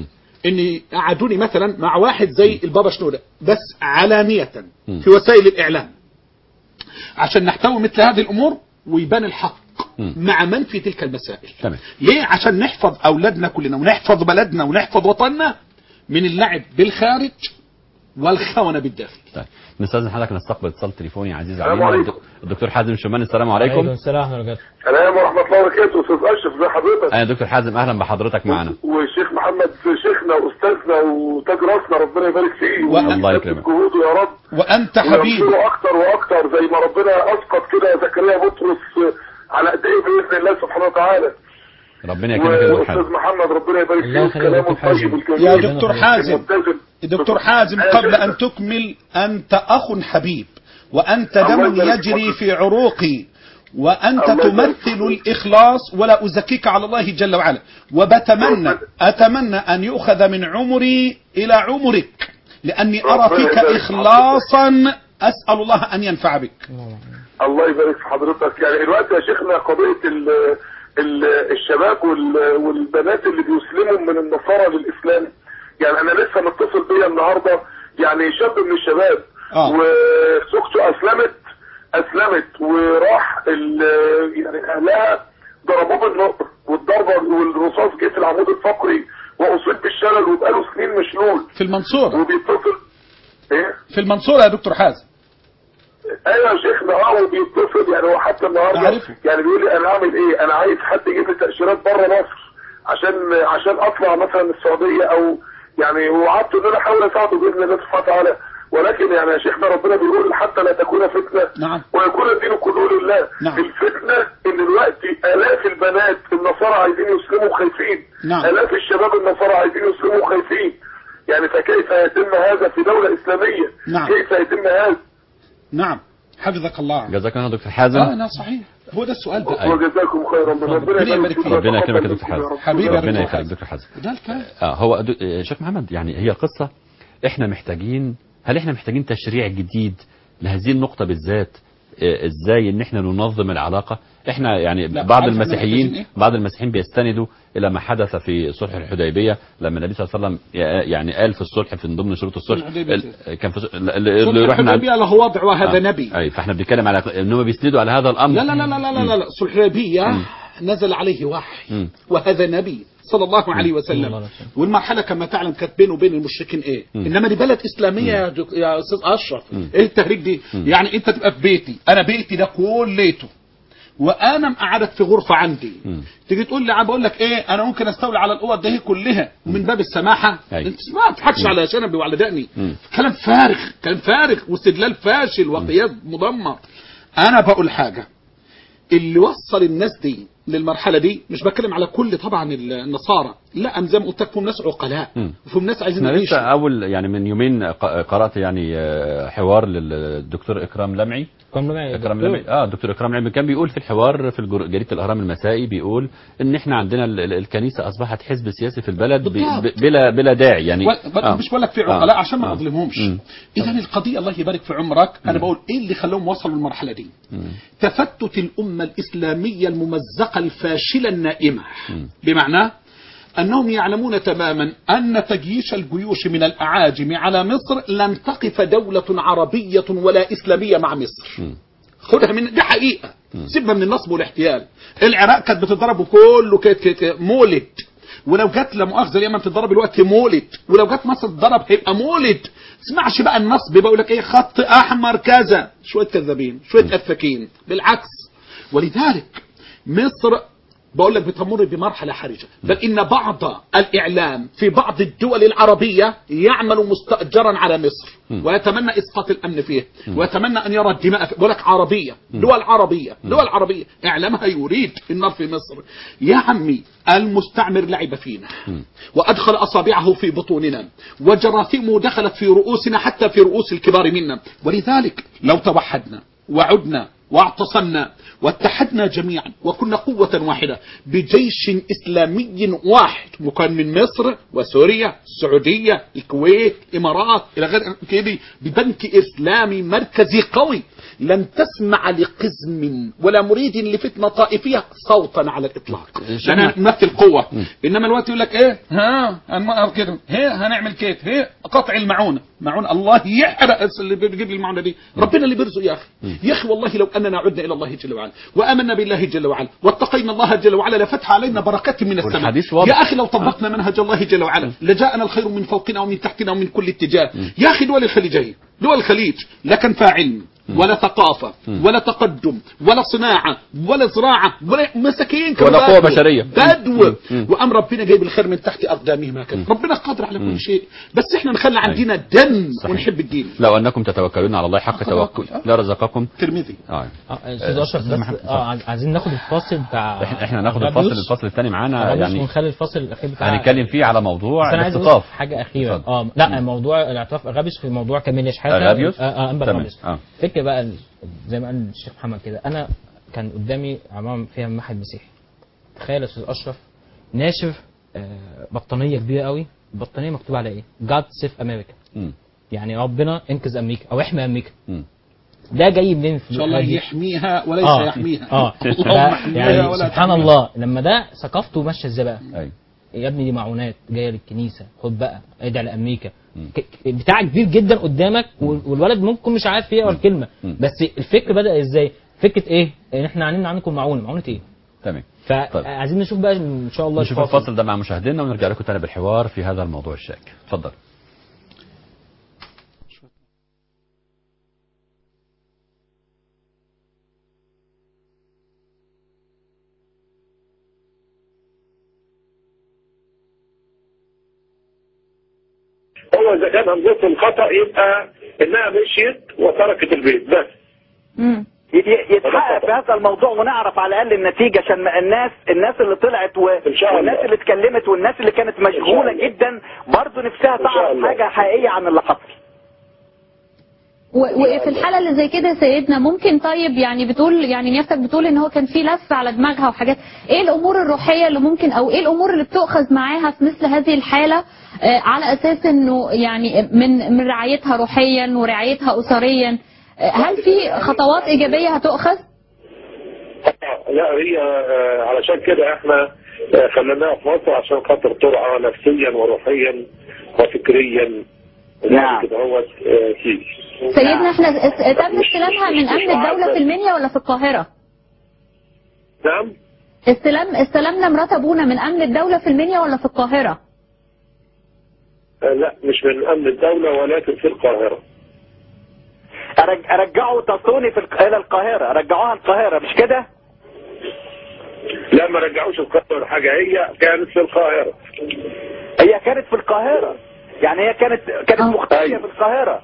ان يقعدوني مثلا مع واحد زي البابا شنودة بس علانيه في وسائل الاعلام عشان نحتوي مثل هذه الامور ويبان الحق مع من في تلك المسائل. تمام. ليه؟ عشان نحفظ اولادنا كلنا ونحفظ بلدنا ونحفظ وطننا من اللعب بالخارج والخونة بالداخل. طيب نستاذن حضرتك نستقبل اتصال تليفوني عزيز علينا الدكتور حازم شومان. السلام عليكم. وعليكم السلام ورحمه الله وبركاته. السلام ورحمه الله وبركاته. استاذ اشرف زي حضرتك؟ انا دكتور حازم اهلا بحضرتك معنا. والشيخ محمد شيخنا واستاذنا وتاج راسنا ربنا يبارك فيه والله يكرمك جهوده يا رب. وانت حبيبي اكتر واكتر زي ما ربنا اسقط كده زكريا بطرس على ايديه باذن الله سبحانه وتعالى. ربنا يكرمك يا استاذ محمد ربنا يبارك فيه كلامه الطيب الجميل. يا دكتور حازم دكتور حازم قبل ان تكمل، انت اخ حبيب وانت دم يجري في عروقي وانت تمثل الاخلاص ولا ازكيك على الله جل وعلا، وبتمنى اتمنى ان يؤخذ من عمري الى عمرك لاني ارى فيك اخلاصا اسال الله ان ينفع بك. الله يبارك في حضرتك. يعني الوقت يا شيخنا قضيه ال ال الشباب والبنات اللي بيسلموا من النصارى للاسلام، يعني انا لسه متصل بيا النهارده يعني شاب من الشباب آه. وزوجته اسلمت اسلمت وراح يعني اهلها ضربوه بالنقر والضربه والرصاص جه في العمود الفقري واصيب بالشلل وبقاله سنين مشلول في المنصوره. وبيتصل ايه في المنصوره يا دكتور حازم. ايوه يا شيخنا اه وبيتصل يعني هو حتى النهارده يعني بيقول لي انا اعمل ايه؟ انا عايز حد يجيب لي تاشيرات بره مصر عشان عشان اطلع مثلا السعوديه او يعني وعدت ان انا احاول اساعده باذن الله سبحانه وتعالى، ولكن يعني يا شيخنا ربنا بيقول حتى لا تكون فتنه نعم. ويكون الدين كله لله. نعم. الفتنه ان دلوقتي الاف البنات النصارى عايزين يسلموا خايفين. نعم. الاف الشباب النصارى عايزين يسلموا خايفين. يعني فكيف يتم هذا في دوله اسلاميه؟ نعم. كيف يتم هذا؟ نعم حفظك الله. جزاك الله دكتور حازم. اه نعم صحيح هو ده السؤال بقى. وجزاكم خيرا ربنا يبارك فيك. ربنا يكرمك يا دكتور حازم. حبيبي ربنا يكرمك دكتور حازم. ده الكلام. اه هو شيخ محمد يعني هي قصه احنا محتاجين، هل احنا محتاجين تشريع جديد لهذه النقطه بالذات؟ ازاي ان احنا ننظم العلاقه؟ احنا يعني بعض المسيحيين إيه؟ بعض المسيحيين بيستندوا الى ما حدث في صلح الحديبيه لما النبي صلى الله عليه وسلم يعني قال في الصلح في ضمن شروط الصلح كان في اللي يروح الحديبيه له وضع وهذا آه. نبي. اي فاحنا بنتكلم على انهم بيسندوا على هذا الامر. لا لا لا لا لا لا, لا. صلح الحديبيه نزل عليه وحي م. وهذا نبي صلى الله عليه وسلم. والمرحله كما تعلم كانت بينه وبين المشركين ايه؟ م. انما دي بلد اسلاميه يا, يا استاذ اشرف. م. ايه التهريج دي؟ م. يعني انت تبقى في بيتي، انا بيتي ده كليته وانا مقعدك في غرفه عندي، م. تيجي تقول لي بقول لك ايه انا ممكن استولي على الاوض ده كلها ومن باب السماحه. انت ما تضحكش على شنبي وعلى دقني. كلام فارغ كلام فارغ واستدلال فاشل وقياس مدمر. انا بقول حاجه اللي وصل الناس دي للمرحله دي، مش بتكلم على كل طبعا النصارى، لا زي ما قلت لك فيهم ناس عقلاء وفيهم ناس عايزين يعيشوا. لسه اول يعني من يومين قرات يعني حوار للدكتور اكرام لمعي اكرام لمعي اه دكتور اكرام لمعي كان بيقول في الحوار في جريده الاهرام المسائي، بيقول ان احنا عندنا الكنيسه اصبحت حزب سياسي في البلد بلا بلا داعي يعني و... آه. مش بقول لك في عقلاء آه. عشان ما اظلمهمش. اذا القضيه الله يبارك في عمرك انا بقول ايه اللي خلاهم وصلوا للمرحله دي؟ مم. تفتت الامه الاسلاميه الممزقه الفاشله النائمه. مم. بمعنى أنهم يعلمون تماما أن تجيش الجيوش من الأعاجم على مصر لن تقف دولة عربية ولا إسلامية مع مصر. م. خدها من دي حقيقة. سيبنا من النصب والاحتيال. العراق كانت بتضرب كله كده مولد ولو جت لا مؤاخذه اليمن تتضرب الوقت مولد، ولو جت مصر تتضرب هيبقى مولد. اسمعش بقى النصب بقول لك ايه خط احمر كذا، شويه كذابين شويه افاكين، بالعكس. ولذلك مصر بقول لك بتمر بمرحله حرجه، بل ان بعض الاعلام في بعض الدول العربيه يعمل مستاجرا على مصر ويتمنى اسقاط الامن فيه ويتمنى ان يرى الدماء فيه. بقول لك عربيه، دول عربيه دول عربيه اعلامها يريد النار في مصر. يا عمي المستعمر لعب فينا وادخل اصابعه في بطوننا وجراثيمه دخلت في رؤوسنا حتى في رؤوس الكبار منا. ولذلك لو توحدنا وعدنا واعتصمنا واتحدنا جميعا وكنا قوة واحدة بجيش إسلامي واحد مكون من مصر وسوريا السعودية الكويت الإمارات إلى غير كده ببنك إسلامي مركزي قوي، لن تسمع لقزم ولا مريد لفتنة طائفية صوتا على الإطلاق، لأننا نمثل قوة. إنما الوقت يقول لك إيه ها كده هي هنعمل كيف هي قطع المعونة، معونة الله يحرق اللي بيجيب المعونة دي، ربنا اللي بيرزق يا أخي. يا أخي والله لو أننا عدنا إلى الله جل وعلا وآمنا بالله جل وعلا واتقينا الله جل وعلا لفتح علينا بركات من السماء. يا أخي لو طبقنا منهج الله جل وعلا لجاءنا الخير من فوقنا ومن تحتنا ومن كل اتجاه. يا أخي دول الخليجية دول الخليج لا كان فيها علم ولا ثقافة ولا تقدم ولا صناعة ولا زراعة ولا مساكين ولا قوة بشرية بدو، وأم ربنا جايب الخير من تحت أقدامهم هكذا. ربنا قادر على كل شيء، بس احنا نخلي عندنا دم ونحب الدين. لو أنكم تتوكلون على الله حق توكل لرزقكم. ترمذي. اه استاذ اشرف بس اه عايزين ناخد الفاصل بتاع احنا ناخد الفاصل الفاصل الثاني معانا يعني ونخلي الفاصل الاخير بتاع هنتكلم فيه على موضوع الاختطاف. حاجة أخيرة اه لا موضوع الاعتراف أغابيوس في موضوع كاميليا شحاتة أغابيوس اه انبا أغابيوس. فكرة بقى زي ما قال الشيخ محمد كده، انا كان قدامي عمام فيها معهد مسيحي، تخيل يا استاذ اشرف ناشر بطانيه كبيره قوي، البطانيه مكتوب عليها ايه؟ God save America، يعني ربنا انقذ امريكا او احمي امريكا. م. ده جاي منين؟ ان شاء الله يحميها وليس آه. يحميها. اه يعني ولا سبحان تحميها. الله لما ده ثقافته ماشيه ازاي بقى؟ أي. يا ابني دي معونات جايه للكنيسه، خد بقى ادعي لامريكا، بتاع كبير جدا قدامك والولد ممكن مش عارف ايه الكلمه، بس الفكر بدا ازاي؟ فكره ايه؟ ان احنا عاملين عنكم معونه، معونه ايه؟ تمام. فعايزين نشوف بقى ان شاء الله نشوف الفصل ده مع مشاهدينا ونرجع لكم تاني بالحوار في هذا الموضوع الشائك. اتفضل. هو اذا كان همزتهم خطا يبقى انها مشيت وتركت البيت بس. امم يتحقق في هذا الموضوع ونعرف على الاقل النتيجه، عشان الناس الناس اللي طلعت والناس اللي اتكلمت والناس اللي كانت مشغوله جدا برضه نفسها تعرف حاجه حقيقيه عن اللي حصل. وفي الحالة اللي زي كده سيدنا ممكن طيب يعني بتقول يعني نيافتك بتقول ان هو كان في لف على دماغها وحاجات، ايه الامور الروحية اللي ممكن او ايه الامور اللي بتؤخذ معاها في مثل هذه الحالة آه على اساس انه يعني من من رعايتها روحيا ورعايتها اسريا، آه هل في خطوات ايجابية هتؤخذ؟ لا هي آه علشان كده احنا آه خليناها في مصر عشان خاطر ترعى نفسيا وروحيا وفكريا. نعم كده هو فيه. سيدنا احنا تم استلامها من امن الدولة في المنيا ولا في القاهرة؟ نعم استلام استلمنا مرات ابونا من امن الدولة في المنيا ولا في القاهرة؟ لا مش من امن الدولة ولكن في القاهرة. رجعوا تصوني في الى القاهرة، رجعوها القاهرة مش كده؟ لا ما رجعوش القاهرة حاجة، هي كانت في القاهرة. هي كانت في القاهرة يعني هي كانت كانت مختفية في القاهرة.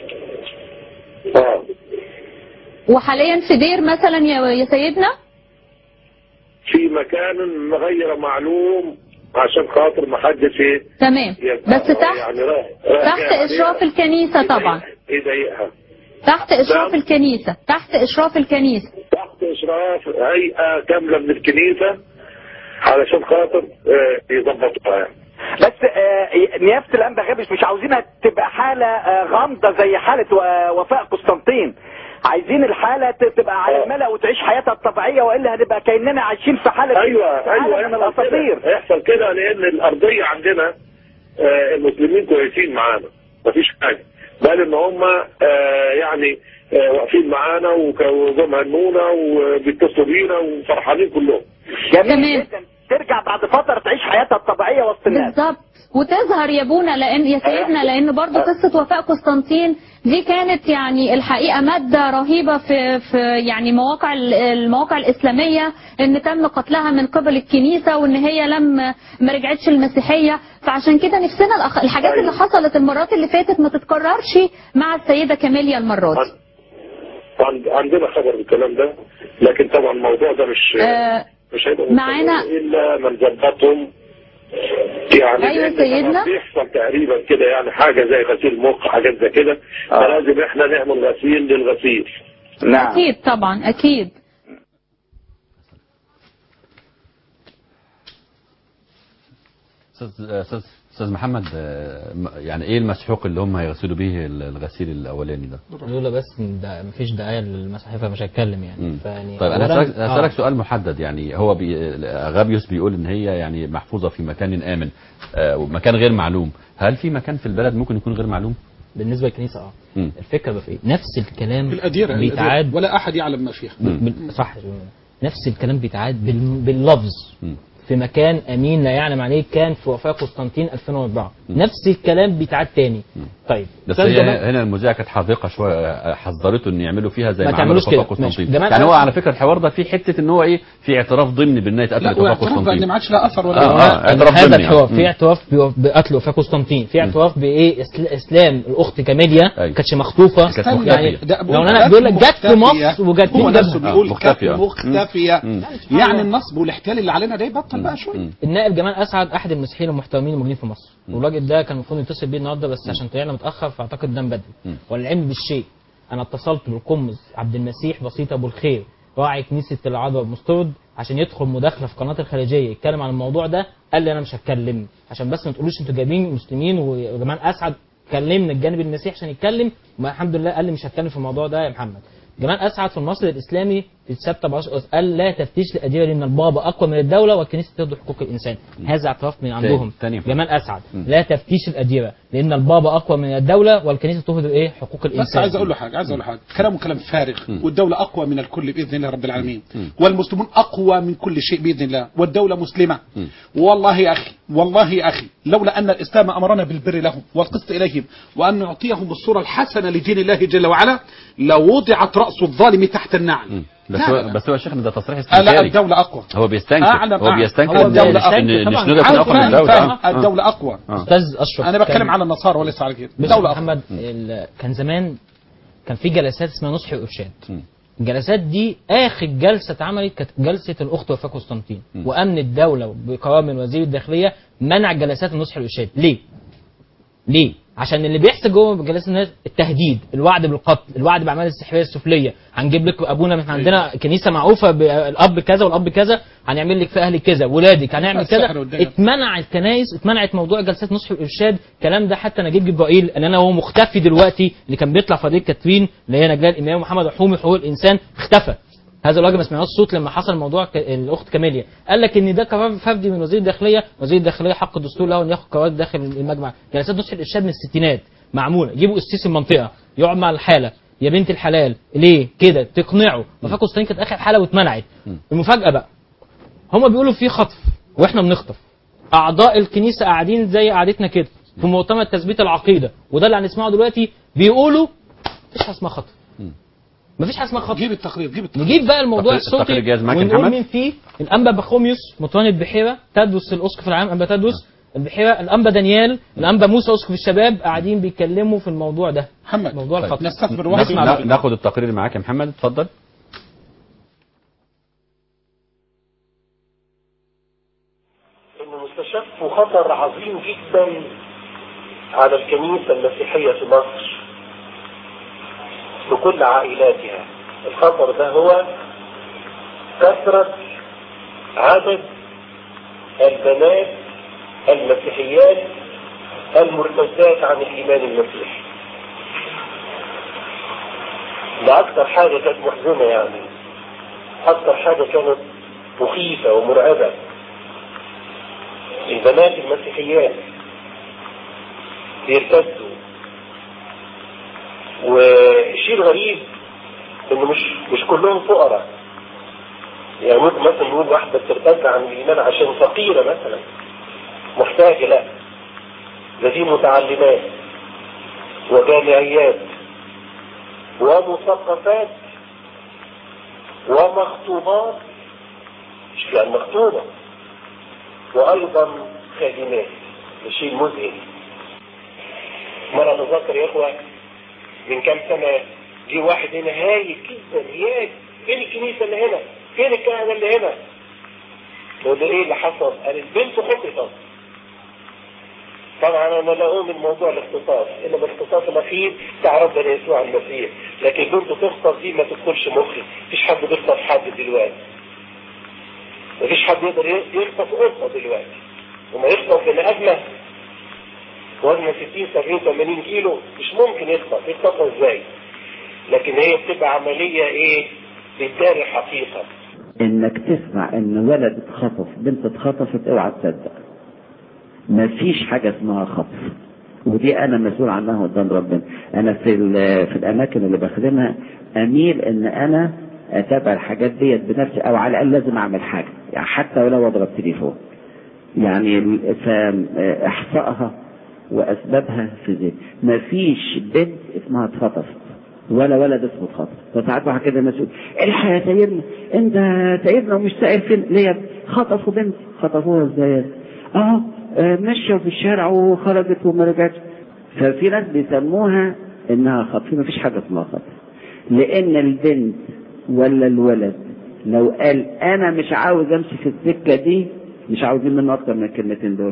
اه وحاليا في دير مثلا يا يا سيدنا؟ في مكان غير معلوم عشان خاطر ما حدش ايه. تمام بس تحت يعني راح تحت يعني اشراف الكنيسة طبعا. يضايقها. تحت اشراف نعم. الكنيسة تحت اشراف الكنيسة تحت اشراف هيئة كاملة من الكنيسة علشان خاطر اه يظبطوها يعني. بس آه نيافة الأنبا غابش مش عاوزينها تبقى حالة آه غامضة زي حالة وفاء قسطنطين، عايزين الحالة تبقى على الملأ وتعيش حياتها الطبيعية، وإلا هنبقى كأننا عايشين في حالة أيوة في حالة أيوة من الأساطير. هيحصل كده لأن الأرضية عندنا آه المسلمين كويسين معانا مفيش حاجة، بل إن هم آه يعني آه واقفين معانا وجم هنونا وبيتصلوا بينا وفرحانين كلهم. جميل جدا. ترجع بعد فتره تعيش حياتها الطبيعيه وسط الناس. بالظبط، وتظهر يا ابونا لان يا سيدنا، لان برضو قصه وفاء قسطنطين دي كانت يعني الحقيقه ماده رهيبه في في يعني مواقع المواقع الاسلاميه، ان تم قتلها من قبل الكنيسه، وان هي لم ما رجعتش المسيحيه. فعشان كده نفسنا الحاجات اللي حصلت المرات اللي فاتت ما تتكررش مع السيده كاميليا المره دي. عندنا خبر بالكلام ده، لكن طبعا الموضوع ده مش آه مش هيبقى معانا الا من ظبطهم يعني. ايوه سيدنا، بيحصل تقريبا كده يعني حاجه زي غسيل مخ، حاجات زي كده، آه. فلازم احنا نعمل غسيل للغسيل. نعم اكيد طبعا اكيد. استاذ استاذ استاذ محمد، يعني ايه المسحوق اللي هم هيغسلوا به الغسيل الاولاني ده؟ دول بس ده مفيش داعي للمساحه فمش هتكلم يعني. فيعني طيب انا هسألك آه. سؤال محدد. يعني هو بي... غابيوس بيقول ان هي يعني محفوظه في مكان امن، آه ومكان غير معلوم. هل في مكان في البلد ممكن يكون غير معلوم؟ بالنسبه للكنيسه اه م. الفكره بقى في ايه؟ نفس الكلام الأديرة بيتعاد الأديرة ولا احد يعلم ما فيها. ب... صح، نفس الكلام بيتعاد بال... باللفظ م. في مكان امين لا يعلم عليه، كان في وفاة قسطنطين ألفين وأربعة. م. نفس الكلام بيتعاد تاني. م. طيب بس هي هنا المذيعه كانت حاضقه شويه، حذرته ان يعملوا فيها زي ما عملوا في وفاة قسطنطين. يعني هو على فكره الحوار ده في حته ان هو ايه، في اعتراف ضمني بان هي اتقتلت وفاة قسطنطين. لا ما عادش لها اثر ولا آه آه اعتراف هذا الحوار في اعتراف بقتل وفاة قسطنطين، في اعتراف بايه اسلام الاخت كاميليا كانتش مخطوفه. يعني لو انا بقول لك جت في مصر وجت في نفسه بيقول مختفيه، يعني النصب والاحتيال اللي علينا ده يبطل بقى شويه. النائب جمال اسعد احد المسيحيين المحترمين الموجودين في مصر، والراجل ده كان المفروض يتصل بيه النهارده بس عشان طلعنا متاخر فاعتقد ده بدري. والعلم بالشيء، انا اتصلت بالقمص عبد المسيح بسيط ابو الخير راعي كنيسه العذراء بمسترد عشان يدخل مداخله في قناه الخليجيه يتكلم عن الموضوع ده. قال لي انا مش هتكلم عشان بس ما تقولوش انتوا جايبين مسلمين، وجمال اسعد كلمنا الجانب المسيحي عشان يتكلم، الحمد لله قال لي مش هتكلم في الموضوع ده يا محمد. جمال اسعد في المصري الاسلامي في السبت قال لا تفتيش الاديره لان البابا اقوى من الدوله والكنيسه تهدر حقوق الانسان. هذا اعتراف من عندهم. جمال اسعد لا تفتيش الاديره لان البابا اقوى من الدوله والكنيسه تهدر ايه حقوق الانسان. بس عايز اقول له حاجه عايز اقول له حاجه كلامه كلام فارغ. والدوله اقوى من الكل باذن الله رب العالمين، والمسلمون اقوى من كل شيء باذن الله، والدوله مسلمه. والله يا اخي والله يا اخي لولا ان الاسلام امرنا بالبر لهم والقسط اليهم وان نعطيهم الصوره الحسنه لدين الله جل وعلا لوضعت راس الظالم تحت النعل. بس هو بس هو يا شيخنا ده تصريح استنكاري. لا الدولة أقوى. هو بيستنكر هو بيستنكر الدولة أقوى. إن الشنودة تكون أقوى من الدولة. الدولة أقوى. أستاذ أشرف أنا بتكلم على النصارى وليس على كده. الدولة محمد كان زمان كان في جلسات اسمها نصح وإرشاد. الجلسات دي آخر جلسة اتعملت كانت جلسة الأخت وفاة قسطنطين، وأمن الدولة بقرار من وزير الداخلية منع جلسات النصح والإرشاد. ليه؟ ليه؟ عشان اللي بيحصل جوه جلسات الناس التهديد، الوعد بالقتل، الوعد باعمال السحريه السفليه، هنجيب لك ابونا من عندنا كنيسه معروفه بالاب كذا والاب كذا، هنعمل لك في اهلك كذا، ولادك هنعمل كذا. اتمنع الكنائس، اتمنعت موضوع جلسات نصح والارشاد. الكلام ده حتى نجيب جبرائيل ان انا هو مختفي دلوقتي، اللي كان بيطلع فضيله كاترين اللي هي نجلاء الامام محمد حومي حقوق الانسان اختفى. هذا الراجل ما سمعناش صوت لما حصل موضوع ك... الاخت كاميليا، قال لك ان ده قرار فردي من وزير الداخليه، وزير الداخليه حق الدستور له ان ياخد قرار داخل المجمع. جلسات نصح الارشاد من الستينات معموله، يجيبوا قسيس المنطقه يقعد مع الحاله، يا بنت الحلال ليه كده تقنعه. وفاة قسطنطين كانت اخر حاله واتمنعت. المفاجاه بقى هم بيقولوا في خطف واحنا بنخطف، اعضاء الكنيسه قاعدين زي قعدتنا كده في مؤتمر تثبيت العقيده، وده اللي هنسمعه دلوقتي، بيقولوا مفيش حاجه اسمها خطف، مفيش حاجه اسمها خطف. جيب التقرير جيب التقرير نجيب بقى الموضوع الصوتي ونقول مين فيه. الانبا بخوميوس مطران البحيره، تدرس الاسقف العام انبا تدرس البحيره، الانبا دانيال، الانبا موسى اسقف الشباب، قاعدين بيتكلموا في الموضوع ده، محمد موضوع الخطف. نستثمر واحد ناخد التقرير معاك يا محمد، اتفضل. انه مستشف خطر عظيم جدا على الكنيسه المسيحيه في مصر بكل عائلاتها. الخطر ده هو كثرة عدد البنات المسيحيات المرتدات عن الإيمان المسيحي. ده أكثر حاجة كانت محزنة، يعني أكثر حاجة كانت مخيفة ومرعبة. البنات المسيحيات بيرتدوا، والشيء الغريب انه مش مش كلهم فقراء، يعني ممكن مثلا نقول واحدة بترتد عن الإيمان عشان فقيرة مثلا محتاجة، لا، ده دي متعلمات وجامعيات ومثقفات ومخطوبات، مش كان مخطوبة، وأيضا خادمات. ده شيء مذهل. مرة أتذكر يا إخوة من كام سنة جه واحد هنا هايل جدا رياض، فين الكنيسة اللي هنا؟ فين الكهنة اللي هنا؟ بقول له إيه اللي حصل؟ قال البنت خطفت. طبعا أنا لا أؤمن موضوع الاختصاص، إنما الاختصاص الأخير بتاع ربنا يسوع المسيح، لكن البنت تخطف دي ما تدخلش مخي. مفيش حد بيخطف حد دلوقتي، مفيش حد يقدر يخطف قطة دلوقتي، وما يخطف بني آدمة وزنها ستين سبعين ثمانين كيلو مش ممكن يخطف. يخطفها ازاي؟ لكن هي بتبقى عملية ايه؟ بتداري حقيقة. انك تسمع ان ولد اتخطف، بنت اتخطفت، اوعى تصدق. مفيش حاجة اسمها خطف، ودي انا مسؤول عنها قدام ربنا. انا في في الاماكن اللي بخدمها اميل ان انا اتابع الحاجات ديت بنفسي، او على الاقل لازم اعمل حاجة، يعني حتى ولو اضرب تليفون، يعني فاحصائها واسبابها في ذلك. مفيش بنت اسمها اتخطفت ولا ولد اسمه اتخطف. فساعات واحد كده مسؤول الحق يا سيدنا، انت سيدنا ومش سائل فين ليه؟ خطفوا بنت. خطفوها ازاي؟ اه مشوا في الشارع وخرجت وما رجعتش. ففي ناس بيسموها انها خطف. مفيش حاجه اسمها خطف، لان البنت ولا الولد لو قال انا مش عاوز امشي في السكه دي، مش عاوزين منه اكتر من الكلمتين دول.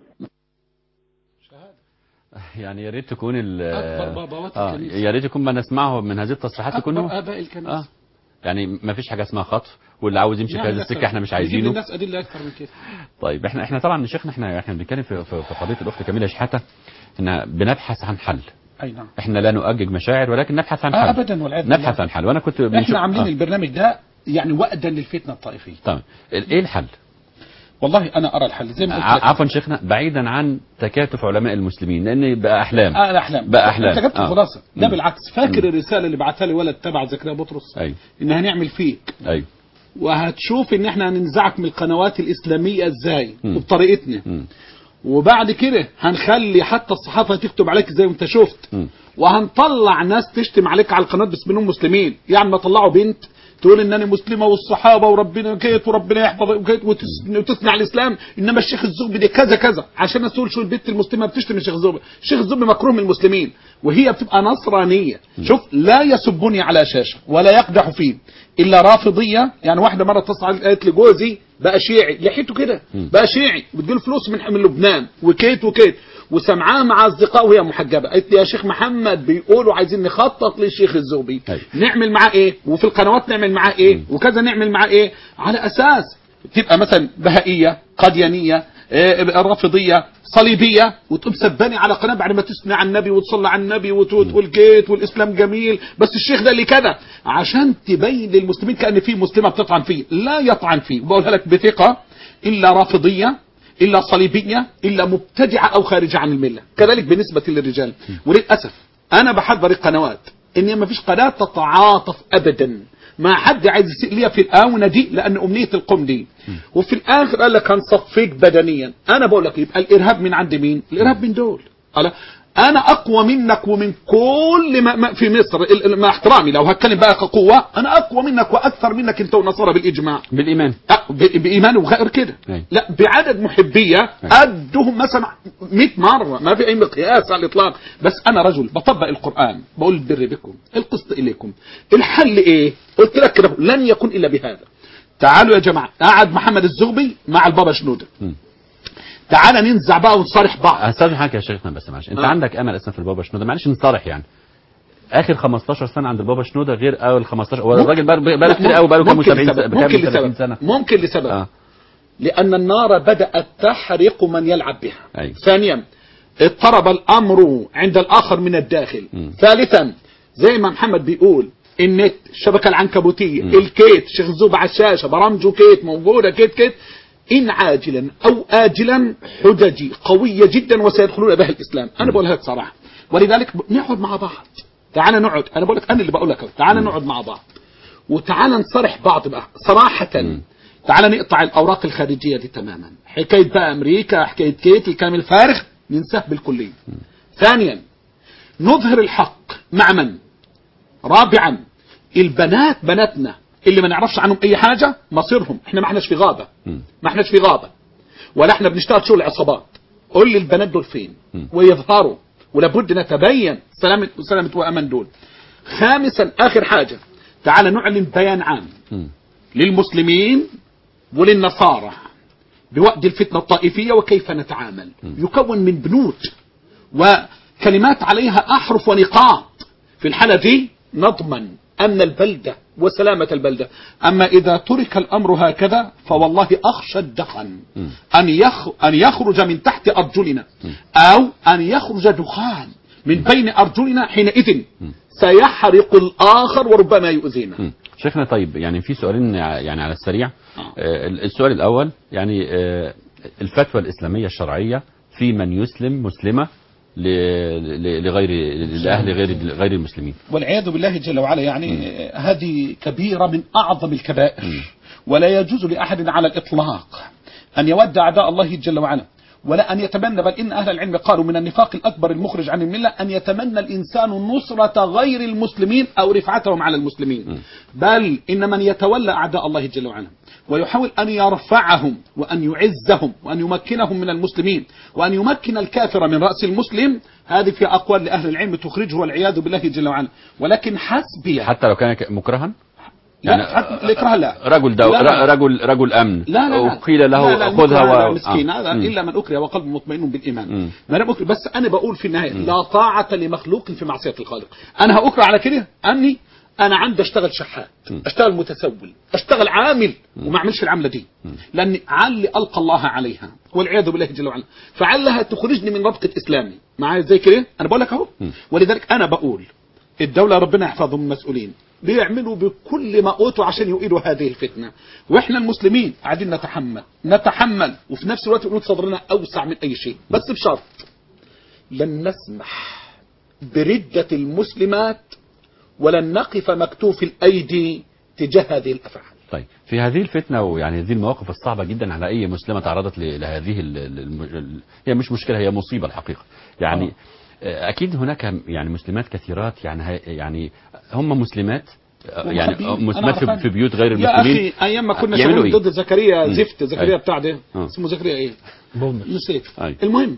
يعني يا ريت تكون ال أكبر بابوات آه الكنيسة. يا ريت يكون ما نسمعه من هذه التصريحات أكبر يكونوا آباء الكنيسة. آه يعني ما فيش حاجه اسمها خطف، واللي عاوز يمشي في هذه السكه احنا مش عايزينه. نجيب الناس ادله اكتر من كده. طيب احنا احنا طبعا يا شيخنا احنا احنا بنتكلم في في في قضيه الاخت كاميليا شحاته، ان بنبحث عن حل. اي نعم. احنا لا نؤجج مشاعر، ولكن نبحث عن حل. آه ابدا والعياذ بالله. نبحث عن حل. وانا كنت احنا عاملين آه. البرنامج ده يعني وأدا للفتنه الطائفيه. طيب ايه الحل؟ والله انا ارى الحل زي ما قلت لك. عفوا شيخنا، بعيدا عن تكاتف علماء المسلمين، لان بقى احلام. اه الاحلام بقى احلام. انت جبت آه. الخلاصه. لا مم. بالعكس، فاكر مم. الرساله اللي بعتها لي ولد تبع زكريا بطرس؟ ايوه. ان هنعمل فيك. ايوه. وهتشوف ان احنا هننزعك من القنوات الاسلاميه ازاي مم. وبطريقتنا. مم. وبعد كده هنخلي حتى الصحافه تكتب عليك زي ما انت شفت. مم. وهنطلع ناس تشتم عليك على القناه بس منهم مسلمين، يعني ما طلعوا بنت تقول انني مسلمه والصحابه وربنا كيت وربنا يحفظ وكيت وتثني على الاسلام، انما الشيخ الزغبي دي كذا كذا، عشان تقول شو البنت المسلمه بتشتم الشيخ الزغبي. الشيخ الزغبي مكروه من المسلمين، وهي بتبقى نصرانيه. شوف، لا يسبني على شاشه ولا يقدح فيه الا رافضيه. يعني واحده مره اتصلت قالت لي جوزي بقى شيعي، لحيته كده بقى شيعي وبتجيله فلوس من من لبنان وكيت وكيت، وسمعاه مع اصدقاء وهي محجبه. قالت لي يا شيخ محمد بيقولوا عايزين نخطط للشيخ الزغبي، نعمل معاه ايه؟ وفي القنوات نعمل معاه ايه؟ وكذا نعمل معاه ايه؟ على اساس تبقى مثلا بهائيه، قديانيه، رافضيه، صليبيه، وتقوم سباني على قناه بعد ما تثني على النبي وتصلي على النبي وتقول جيت والاسلام جميل، بس الشيخ ده اللي كده، عشان تبين للمسلمين كان في مسلمه بتطعن فيه. لا يطعن فيه، بقولها لك بثقه، الا رافضيه، إلا صليبية، إلا مبتدعة أو خارجة عن الملة. كذلك بالنسبة للرجال. وللأسف أنا بحذر القنوات إن ما فيش قناة تتعاطف أبدا ما حد عايز يسيء ليها في الآونة دي، لأن أمنية القوم دي. وفي الآخر قال لك هنصفيك بدنيا. أنا بقول لك يبقى الإرهاب من عند مين؟ الإرهاب من دول. قال أنا أقوى منك ومن كل ما في مصر، مع احترامي لو هتكلم بقى كقوة، أنا أقوى منك وأكثر منك أنت ونصارى بالإجماع. بالإيمان. أه بإيمان وغير كده. أي. لا بعدد محبية أدهم مثلا مئة مرة، ما في أي مقياس على الإطلاق. بس أنا رجل بطبق القرآن، بقول البر بكم، القسط إليكم. الحل إيه؟ قلت لك كده لن يكون إلا بهذا. تعالوا يا جماعة، قعد محمد الزغبي مع البابا شنودة. م. تعالى ننزع بقى ونصارح بعض. استاذن حضرتك يا شيخنا بس معلش، انت آه. عندك امل اصلا في البابا شنودة، معلش نصارح يعني. اخر خمستاشر سنه عند البابا شنودة غير اول خمستاشر، هو الراجل بقى كتير قوي، بقى له كام سبعين سنه، ممكن لسبب سنة. ممكن لسبب آه. لان النار بدات تحرق من يلعب بها. أيوة. ثانيا اضطرب الامر عند الاخر من الداخل. م. ثالثا زي ما محمد بيقول النت، الشبكه العنكبوتيه، م. الكيت، شيخ الزوب على الشاشه، برامجه كيت موجوده كيت كيت، إن عاجلا أو آجلا حججي قوية جدا وسيدخلون بها الإسلام. أنا بقولها لك صراحة، ولذلك نقعد مع بعض. تعال نقعد، أنا بقول لك أنا اللي بقول لك تعال نقعد مع بعض وتعالى نصرح بعض بقى صراحة. م. تعالى نقطع الأوراق الخارجية دي تماما. حكاية بقى أمريكا، حكاية كيت، الكلام الفارغ ننساه بالكلية. م. ثانيا نظهر الحق مع من؟ رابعا البنات بناتنا اللي ما نعرفش عنهم أي حاجة مصيرهم، احنا ما احناش في غابة، م. ما احناش في غابة ولا احنا بنشتغل شغل عصابات. قول لي البنات دول فين؟ م. ويظهروا، ولابد نتبين سلامة وسلامة وأمان دول. خامسا آخر حاجة، تعال نعلن بيان عام م. للمسلمين وللنصارى بوقت الفتنة الطائفية وكيف نتعامل. م. يكون من بنود وكلمات عليها أحرف ونقاط. في الحالة دي نضمن أمن البلدة وسلامة البلدة. أما إذا ترك الأمر هكذا فوالله أخشى الدخن أن يخ... أن يخرج من تحت أرجلنا أو أن يخرج دخان من بين أرجلنا، حينئذ سيحرق الآخر وربما يؤذينا. شيخنا طيب، يعني في سؤالين يعني على السريع. آه. السؤال الأول يعني آه الفتوى الإسلامية الشرعية في من يسلم مسلمة لغير لأهل غير غير المسلمين، والعياذ بالله جل وعلا. يعني م. هذه كبيرة من أعظم الكبائر. م. ولا يجوز لأحد على الإطلاق أن يود أعداء الله جل وعلا، ولا أن يتمنى، بل إن أهل العلم قالوا من النفاق الأكبر المخرج عن الملة أن يتمنى الإنسان نصرة غير المسلمين أو رفعتهم على المسلمين. م. بل إن من يتولى أعداء الله جل وعلا ويحاول أن يرفعهم وأن يعزهم وأن يمكنهم من المسلمين وأن يمكن الكافر من رأس المسلم، هذه في أقوال لأهل العلم تخرجه والعياذ بالله جل وعلا. ولكن حسبي حتى لو كان مكرها، يعني الإكراه لا. رجل دو... لا لا. رجل رجل أمن لا لا لا. وقيل له لا لا خذها و... مسكين هذا آه. إلا من أكره وقلب مطمئن بالإيمان. ما أنا بكره، بس أنا بقول في النهاية م. لا طاعة لمخلوق في معصية الخالق. أنا هأكره على كده أني أنا عندي أشتغل شحات، أشتغل متسول، أشتغل عامل وما أعملش العملة دي، لأني علي ألقى الله عليها والعياذ بالله جل وعلا، فعلها تخرجني من ربط الإسلامي معايا زي كده. أنا بقول لك أهو. ولذلك أنا بقول الدولة ربنا يحفظهم المسؤولين بيعملوا بكل ما أوتوا عشان يؤيدوا هذه الفتنة، وإحنا المسلمين قاعدين نتحمل نتحمل وفي نفس الوقت نقول صدرنا أوسع من أي شيء، بس بشرط لن نسمح بردة المسلمات ولن نقف مكتوف الأيدي تجاه هذه الأفعال. طيب في هذه الفتنة ويعني هذه المواقف الصعبة جدا على أي مسلمة تعرضت لهذه ال ال هي مش مشكلة، هي مصيبة الحقيقة. يعني آه. أكيد هناك يعني مسلمات كثيرات يعني يعني هم مسلمات يعني مسلمات في بيوت غير المسلمين. يا أخي أيام ما كنا شغالين ضد زكريا زفت زكريا بتاع ده اسمه زكريا إيه؟ نسيت. المهم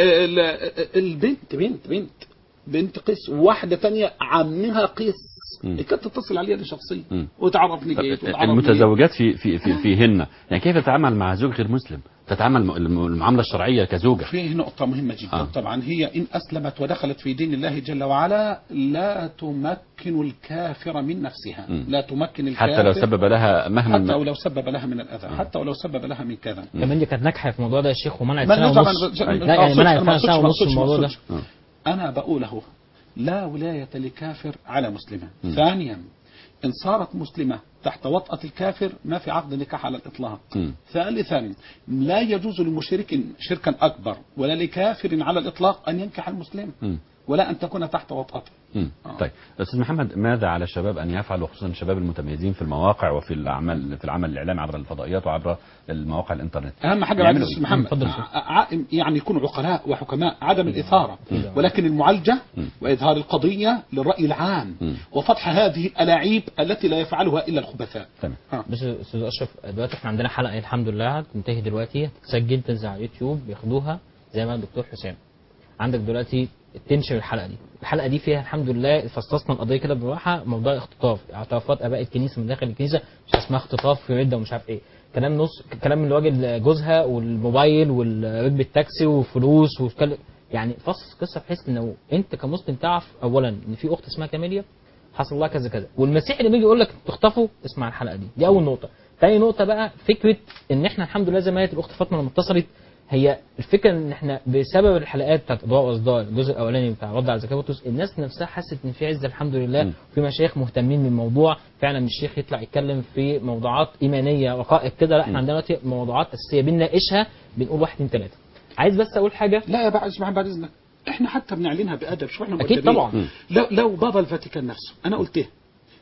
البنت بنت بنت بنت قيس وواحدة تانية عمها قيس كانت تتصل عليها شخصيا وتعرفني جيد. المتزوجات في في في فيهن يعني كيف تتعامل مع زوج غير مسلم؟ تتعامل المعاملة الشرعية كزوجة. فيه نقطة مهمة جدا. آه. طبعا هي إن أسلمت ودخلت في دين الله جل وعلا لا تمكن الكافر من نفسها. م. لا تمكن الكافر حتى لو سبب لها مهما حتى ولو سبب لها من الأذى. م. حتى ولو سبب لها من كذا. كمان دي كانت ناجحة في الموضوع ده يا شيخ ومنعت سنة ونص. لا يعني منعت سنة ونص الموضوع ده. أنا بقوله لا ولاية لكافر على مسلمة. م. ثانيا إن صارت مسلمة تحت وطأة الكافر ما في عقد نكاح على الإطلاق. م. ثالثا لا يجوز لمشرك شركا أكبر ولا لكافر على الإطلاق أن ينكح المسلم م. ولا أن تكون تحت وطأته. آه. طيب أستاذ محمد، ماذا على الشباب أن يفعلوا خصوصا الشباب المتميزين في المواقع وفي العمل في العمل الإعلامي عبر الفضائيات وعبر المواقع الإنترنت؟ أهم حاجة بعد أستاذ محمد يعني يكونوا عقلاء وحكماء، عدم الإثارة ولكن المعالجة وإظهار القضية للرأي العام م. وفتح هذه الألاعيب التي لا يفعلها إلا الخبثاء. تمام. بس أستاذ أشرف دلوقتي احنا عندنا حلقة الحمد لله تنتهي دلوقتي، تسجل تنزل على اليوتيوب بياخدوها زي ما الدكتور حسام. عندك دلوقتي تنشر الحلقه دي، الحلقه دي فيها الحمد لله فصصنا القضيه كده بالراحه، موضوع اختطاف اعترافات اباء الكنيسه من داخل الكنيسه، مش اسمها اختطاف في رده ومش عارف ايه، كلام نص كلام من راجل جوزها والموبايل وركب التاكسي وفلوس وكل يعني فصص قصه بحيث انه انت كمسلم تعرف اولا ان في اخت اسمها كاميليا حصل لها كذا كذا، والمسيحي اللي بيجي يقول لك تخطفوا اسمع الحلقه دي، دي اول نقطه. ثاني نقطه بقى فكره ان احنا الحمد لله زي ما قالت الاخت فاطمه لما اتصلت، هي الفكره ان احنا بسبب الحلقات بتاعت اضواء واصدار الجزء الاولاني بتاع رد على زكاه بطرس، الناس نفسها حست ان في عزه الحمد لله، وفي مشايخ مهتمين بالموضوع، فعلا الشيخ يطلع يتكلم في موضوعات ايمانيه رقائق كده، لا احنا عندنا دلوقتي موضوعات اساسيه بنناقشها بنقول واحد اثنين ثلاثه. عايز بس اقول حاجه. لا يا بقى اسمع بعد اذنك، احنا حتى بنعلنها بادب، شو احنا اكيد طبعا. لو لو بابا الفاتيكان نفسه انا قلت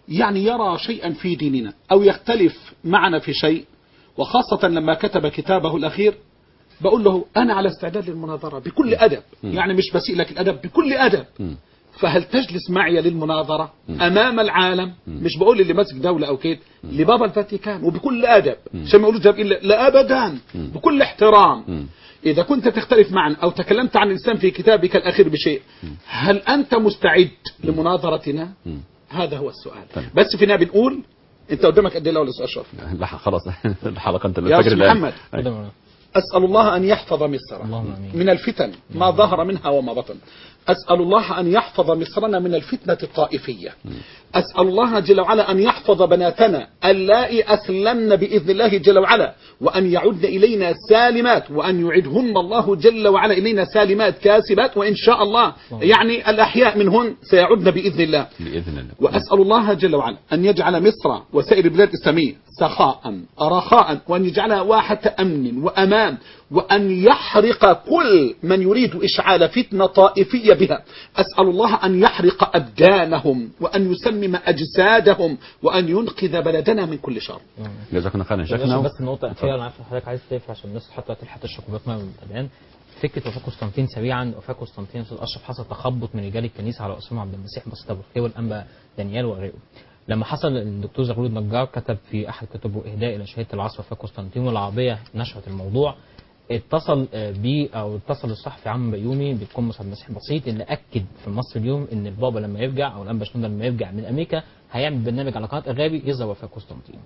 يعني يرى شيئا في ديننا أو يختلف معنا في شيء، وخاصة لما كتب كتابه الأخير، بقول له أنا على استعداد للمناظرة بكل أدب، يعني مش بسيء لك الأدب، بكل أدب. فهل تجلس معي للمناظرة أمام العالم؟ مش بقول اللي ماسك دولة أو كده، لبابا الفاتيكان وبكل أدب، عشان ما يقولوا جاب إلا لا أبدا، بكل احترام. إذا كنت تختلف معنا أو تكلمت عن الإسلام في كتابك الأخير بشيء، هل أنت مستعد لمناظرتنا؟ هذا هو السؤال. بس فينا بنقول أنت قدامك قد إيه لو أشرف؟ لا خلاص الحلقة أنت يا أستاذ محمد، أسأل الله أن يحفظ مصر من الفتن ما ظهر منها وما بطن. أسأل الله أن يحفظ مصرنا من الفتنة الطائفية. أسأل الله جل وعلا أن يحفظ بناتنا اللائي أسلمن بإذن الله جل وعلا، وأن يعدن إلينا سالمات، وأن يعدهن الله جل وعلا إلينا سالمات كاسبات، وإن شاء الله يعني الأحياء منهن سيعدن بإذن الله. بإذن الله. وأسأل الله جل وعلا أن يجعل مصر وسائر البلاد الإسلامية سخاء رخاء، وأن يجعلها واحة أمن وأمان، وأن يحرق كل من يريد إشعال فتنة طائفية بها. أسأل الله أن يحرق أبدانهم، وأن يسمم أجسادهم، وأن ينقذ بلدنا من كل شر. جزاكم الله خيرا شيخنا. بس النقطة الأخيرة، أنا عارف حضرتك عايز تقفل عشان الناس حتى تلحق الشكوبات ما الآن. فكرة وفاة قسطنطين سريعا، وفاة قسطنطين أستاذ أشرف حصل تخبط من رجال الكنيسة على أسامة عبد المسيح بسيط أبو الخير والأنبا دانيال وغيره. لما حصل الدكتور زغلول النجار كتب في أحد كتبه إهداء إلى شهيدة العصر وفاة قسطنطين، والعربية نشرت الموضوع. اتصل بي او اتصل الصحفي عم بيومي بالقمص عبد المسيح بسيط اللي اكد في مصر اليوم ان البابا لما يرجع او الانبا شنودة لما يرجع من امريكا هيعمل برنامج على قناه اغابي يظهر وفاه قسطنطين.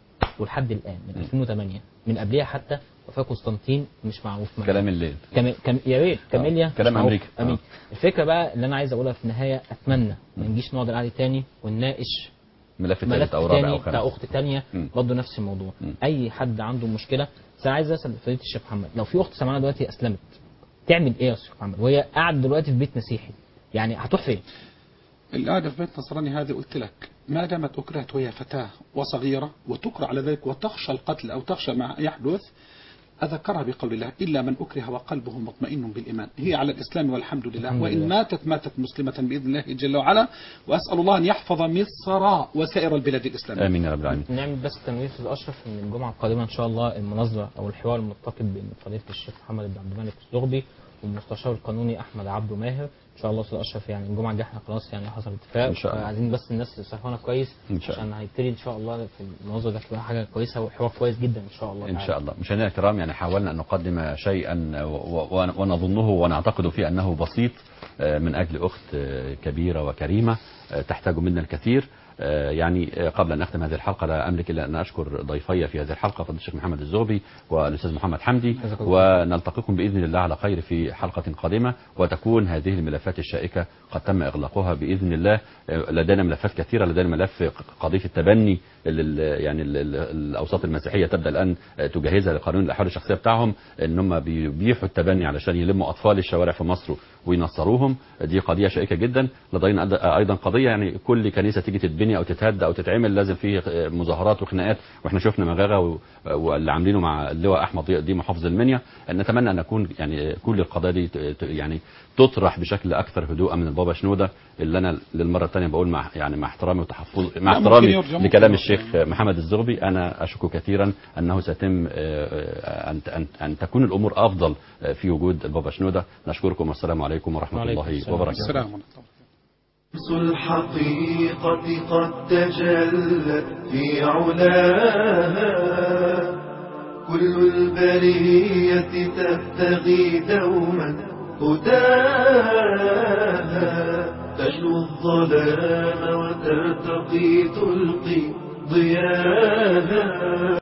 ولحد الان من ألفين وثمانية من قبلها حتى وفاه قسطنطين مش معروف معاه. كلام الليل. كم... كم... يا ريت كاميليا كلام امريكا. امين. الفكره بقى اللي انا عايز اقولها في النهايه، اتمنى ما نجيش نقعد القعده تاني ونناقش ملف ملف او رابع تاني او خامس بتاع اخت تانية برضه نفس الموضوع. م. اي حد عنده مشكله. بس انا عايز اسال فضيله الشيخ محمد، لو في اخت سمعنا دلوقتي اسلمت تعمل ايه يا استاذ محمد وهي قاعده دلوقتي في بيت مسيحي؟ يعني هتروح فين؟ القاعده في بيت نصراني هذه قلت لك ما دامت اكرهت وهي فتاه وصغيره وتكره على ذلك وتخشى القتل او تخشى ما يحدث، أذكرها بقول الله إلا من أكره وقلبه مطمئن بالإيمان، هي على الإسلام والحمد لله، وإن ماتت ماتت مسلمة بإذن الله جل وعلا. وأسأل الله أن يحفظ مصر وسائر البلاد الإسلامية. آمين يا رب العالمين. نعمل بس تنويه في الأشرف إن الجمعة القادمة إن شاء الله المناظرة أو الحوار المتقد بين فضيلة الشيخ محمد بن عبد الملك الزغبي والمستشار القانوني أحمد عبده ماهر إن شاء الله. أستاذ أشرف يعني الجمعة الجاية إحنا خلاص يعني حصل اتفاق إن شاء الله. عايزين بس الناس تسهلنا كويس عشان هيبتدي إن شاء الله في المناظرة ده تبقى حاجة كويسة وحوار كويس جدا إن شاء الله. إن شاء الله. مشاهدينا الكرام يعني حاولنا أن نقدم شيئا ونظنه ونعتقد فيه أنه بسيط من أجل أخت كبيرة وكريمة تحتاج منا الكثير. يعني قبل أن أختم هذه الحلقة لا أملك إلا أن أشكر ضيفي في هذه الحلقة فضيلة الشيخ محمد الزغبي والأستاذ محمد حمدي، ونلتقيكم بإذن الله على خير في حلقة قادمة، وتكون هذه الملفات الشائكة قد تم إغلاقها بإذن الله. لدينا ملفات كثيرة، لدينا ملف قضية التبني يعني الأوساط المسيحية تبدأ الآن تجهزها لقانون الأحوال الشخصية بتاعهم، إن هم بيبيحوا التبني علشان يلموا أطفال الشوارع في مصر وينصروهم. دي قضية شائكة جدا. لدينا أيضا قضية يعني كل كنيسة تيجي تتبني أو تتهد أو تتعمل لازم فيه مظاهرات وخناقات، وإحنا شفنا مغاغة واللي عاملينه مع اللواء أحمد ضياء دي محافظ المنيا. نتمنى أن نكون يعني كل القضايا دي يعني تطرح بشكل أكثر هدوءا من البابا شنودة، اللي أنا للمرة الثانية بقول مع يعني مع احترامي وتحفظ مع احترامي لكلام الشيخ محمد الزغبي، أنا أشك كثيرا أنه سيتم أن أن أن تكون الأمور أفضل في وجود البابا شنودة. نشكركم والسلام عليكم ورحمة الله وبركاته. شمس الحقيقة قد تجلت في علاها، كل البرية تبتغي دوما هداها، تجلو الظلام وترتقي تلقي ضياها.